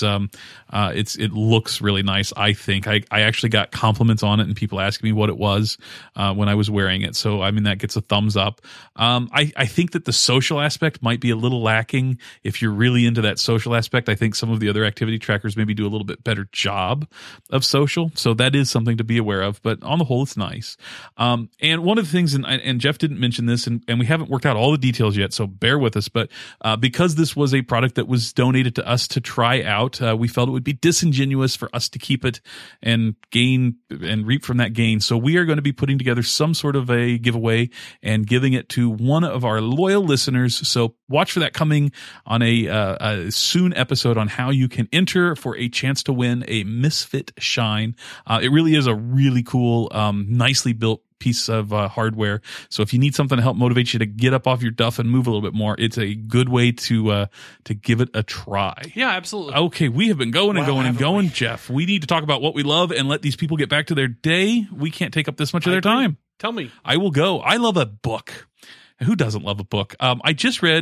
looks really nice. I think I actually got compliments on it and people asking me what it was when I was wearing it. So, that gets a thumbs up. I think that the social aspect might be a little lacking. If you're really into that social aspect, I think some of the other activity trackers maybe do a little bit better job of social. So that is something to be aware of, but on the whole, it's nice. And one of the things, and Jeff didn't mention this, and we haven't worked out all the details yet, so bear with us. But because this was a product that was donated to us to try out, we felt it would be disingenuous for us to keep it and gain and reap from that gain. So we are going to be putting together some sort of a giveaway and giving it to one of our loyal listeners. So watch for that coming on a soon episode on how you can enter for a chance to win a Misfit Shine. It really is a really cool, nicely built piece of hardware. So if you need something to help motivate you to get up off your duff and move a little bit more, it's a good way to give it a try. Yeah, absolutely. Okay, we have been going and going, Jeff. We need to talk about what we love and let these people get back to their day. We can't take up this much of their time. Tell me. I will go. I love a book. Who doesn't love a book? I just read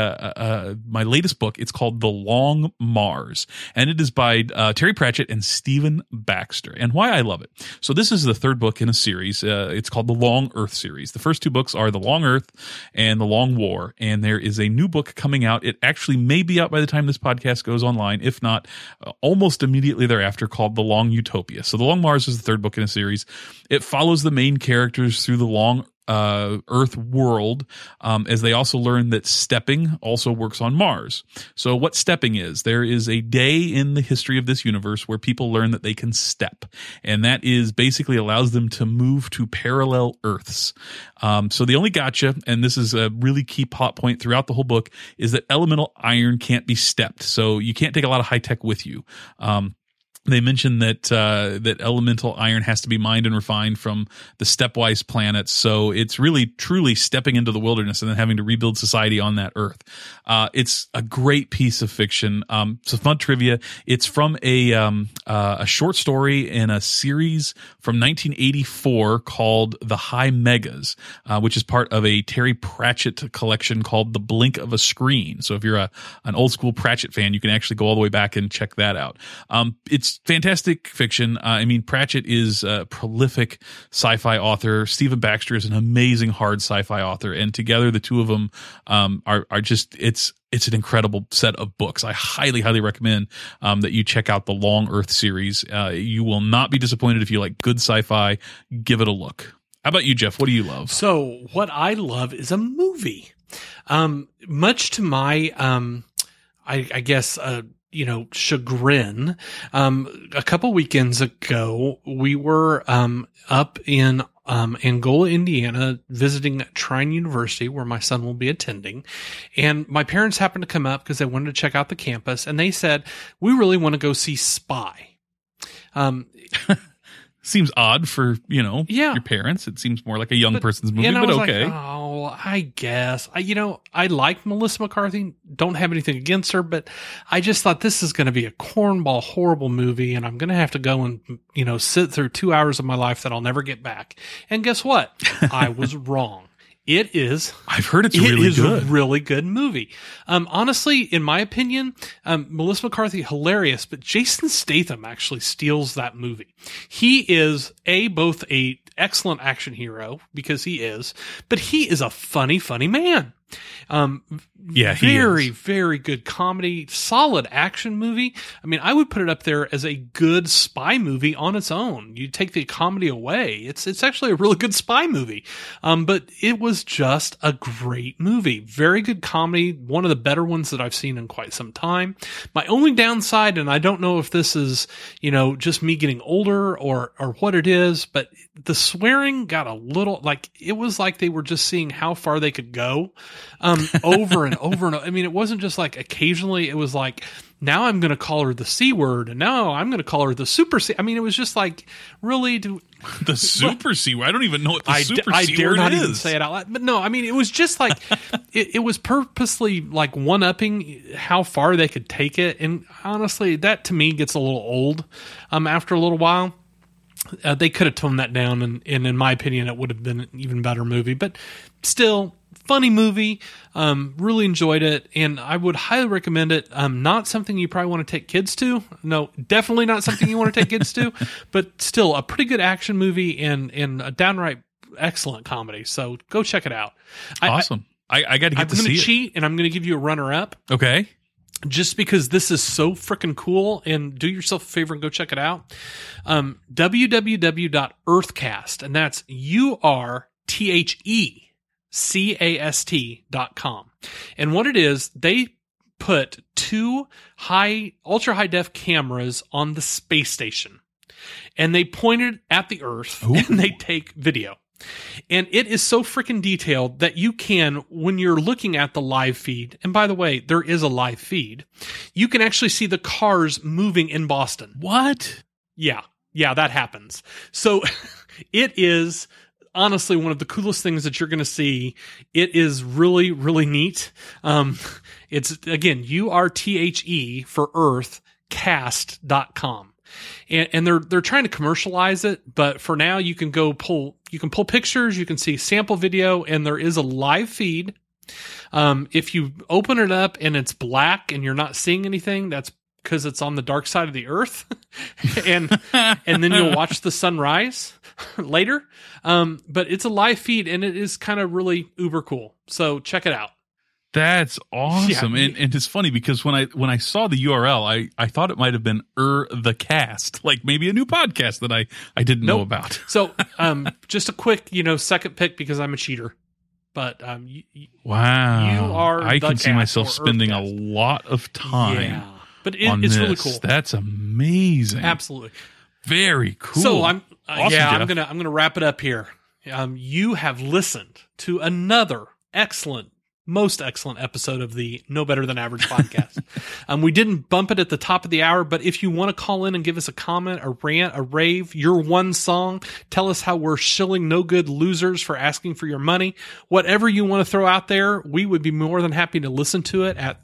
my latest book. It's called The Long Mars, and it is by Terry Pratchett and Stephen Baxter. And why I love it. So this is the third book in a series. It's called the Long Earth series. The first two books are The Long Earth and The Long War, and there is a new book coming out. It actually may be out by the time this podcast goes online, if not almost immediately thereafter, called The Long Utopia. So The Long Mars is the third book in a series. It follows the main characters through the long Earth world, as they also learn that stepping also works on Mars. So what stepping is, there is a day in the history of this universe where people learn that they can step, and that is basically allows them to move to parallel Earths. So the only gotcha, and this is a really key plot point throughout the whole book, is that elemental iron can't be stepped. So you can't take a lot of high tech with you. They mentioned that that elemental iron has to be mined and refined from the stepwise planets. So it's really truly stepping into the wilderness and then having to rebuild society on that Earth. It's a great piece of fiction. It's a fun trivia. It's from a short story in a series from 1984 called The High Megas, which is part of a Terry Pratchett collection called The Blink of a Screen. So if you're an old school Pratchett fan, you can actually go all the way back and check that out. It's fantastic fiction. I mean, Pratchett is a prolific sci-fi author. Stephen Baxter is an amazing hard sci-fi author, and together the two of them are just it's an incredible set of books. I highly recommend that you check out the Long Earth series. You will not be disappointed if you like good sci-fi. Give it a look. How about you, Jeff? What do you love? So what I love is a movie. Much to my I guess chagrin. A couple weekends ago, we were up in Angola, Indiana, visiting Trine University, where my son will be attending. And my parents happened to come up because they wanted to check out the campus, and they said, "We really want to go see Spy." Seems odd for, your parents. It seems more like a young person's movie, but okay. Like, I guess. I like Melissa McCarthy. Don't have anything against her, but I just thought this is going to be a cornball, horrible movie, and I'm going to have to go and, sit through 2 hours of my life that I'll never get back. And guess what? I was wrong. It is. I've heard it's really good. A really good movie. Honestly, in my opinion, Melissa McCarthy, hilarious, but Jason Statham actually steals that movie. He is both a excellent action hero, because he is, but he is a funny man. Very good comedy, solid action movie. I mean, I would put it up there as a good spy movie on its own. You take the comedy away, it's actually a really good spy movie. But it was just a great movie. Very good comedy, one of the better ones that I've seen in quite some time. My only downside, and I don't know if this is, just me getting older or what it is, but the swearing got a little, it was like they were just seeing how far they could go. Over and over and over. I mean, it wasn't just like occasionally. It was like, now I'm going to call her the C word, and now I'm going to call her the super C. I mean, it was just like, really? The super C word? I don't even know what the super C word is. I dare not is. even say it out loud. But no, I mean, it was just like, it was purposely like one-upping how far they could take it. And honestly, that to me gets a little old after a little while. They could have toned that down, and in my opinion, it would have been an even better movie. But still, funny movie. Really enjoyed it, and I would highly recommend it. Not something you probably want to take kids to. No, definitely not something you want to take kids to. But still, a pretty good action movie and a downright excellent comedy. So go check it out. Awesome. I got to get to see it. I'm going to cheat, and I'm going to give you a runner-up. Okay. just because this is so freaking cool, and do yourself a favor and go check it out. www.earthcast, and that's URTHECAST.com. And what it is, they put 2 ultra high def cameras on the space station, and they point it at the Earth. Ooh. And they take video. And it is so freaking detailed that you can, when you're looking at the live feed, and by the way, there is a live feed, you can actually see the cars moving in Boston. What? Yeah, that happens. So it is honestly one of the coolest things that you're going to see. It is really, really neat. It's, again, URTHE for Earth, cast.com. And they're trying to commercialize it, but for now you can pull pictures, you can see sample video, and there is a live feed. If you open it up and it's black and you're not seeing anything, that's because it's on the dark side of the Earth, and then you'll watch the sunrise later. But it's a live feed, and it is kind of really uber cool. So check it out. That's awesome. Yeah. And it's funny because when I saw the URL, I thought it might have been the Cast, like maybe a new podcast that I didn't know about. So, just a quick, second pick because I'm a cheater. But wow, you are. I can see myself spending a lot of time. But it's really cool. That's amazing. Absolutely, very cool. So I'm gonna wrap it up here. You have listened to another most excellent episode of the No Better Than Average podcast. We didn't bump it at the top of the hour, but if you want to call in and give us a comment, a rant, a rave, your one song, tell us how we're shilling no good losers for asking for your money, whatever you want to throw out there, we would be more than happy to listen to it at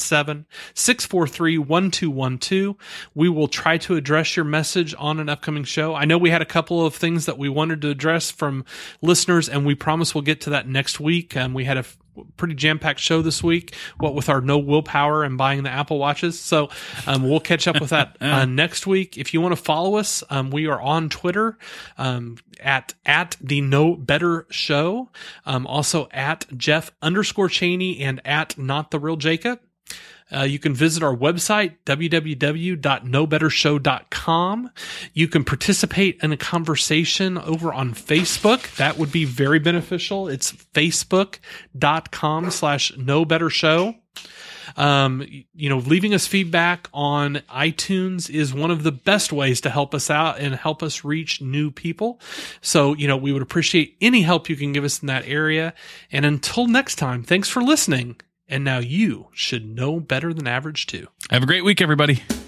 317-643-1212. We will try to address your message on an upcoming show. I know we had a couple of things that we wanted to address from listeners, and we promise we'll get to that next week. We had a pretty jam-packed show this week, what with our no willpower and buying the Apple Watches. So we'll catch up with that next week. If you want to follow us, we are on Twitter at the No Better Show, also at Jeff_Cheney and at Not the Real Jacob. You can visit our website, www.nobettershow.com. You can participate in a conversation over on Facebook. That would be very beneficial. It's facebook.com/nobettershow. Leaving us feedback on iTunes is one of the best ways to help us out and help us reach new people. So, we would appreciate any help you can give us in that area. And until next time, thanks for listening. And now you should know better than average too. Have a great week, everybody.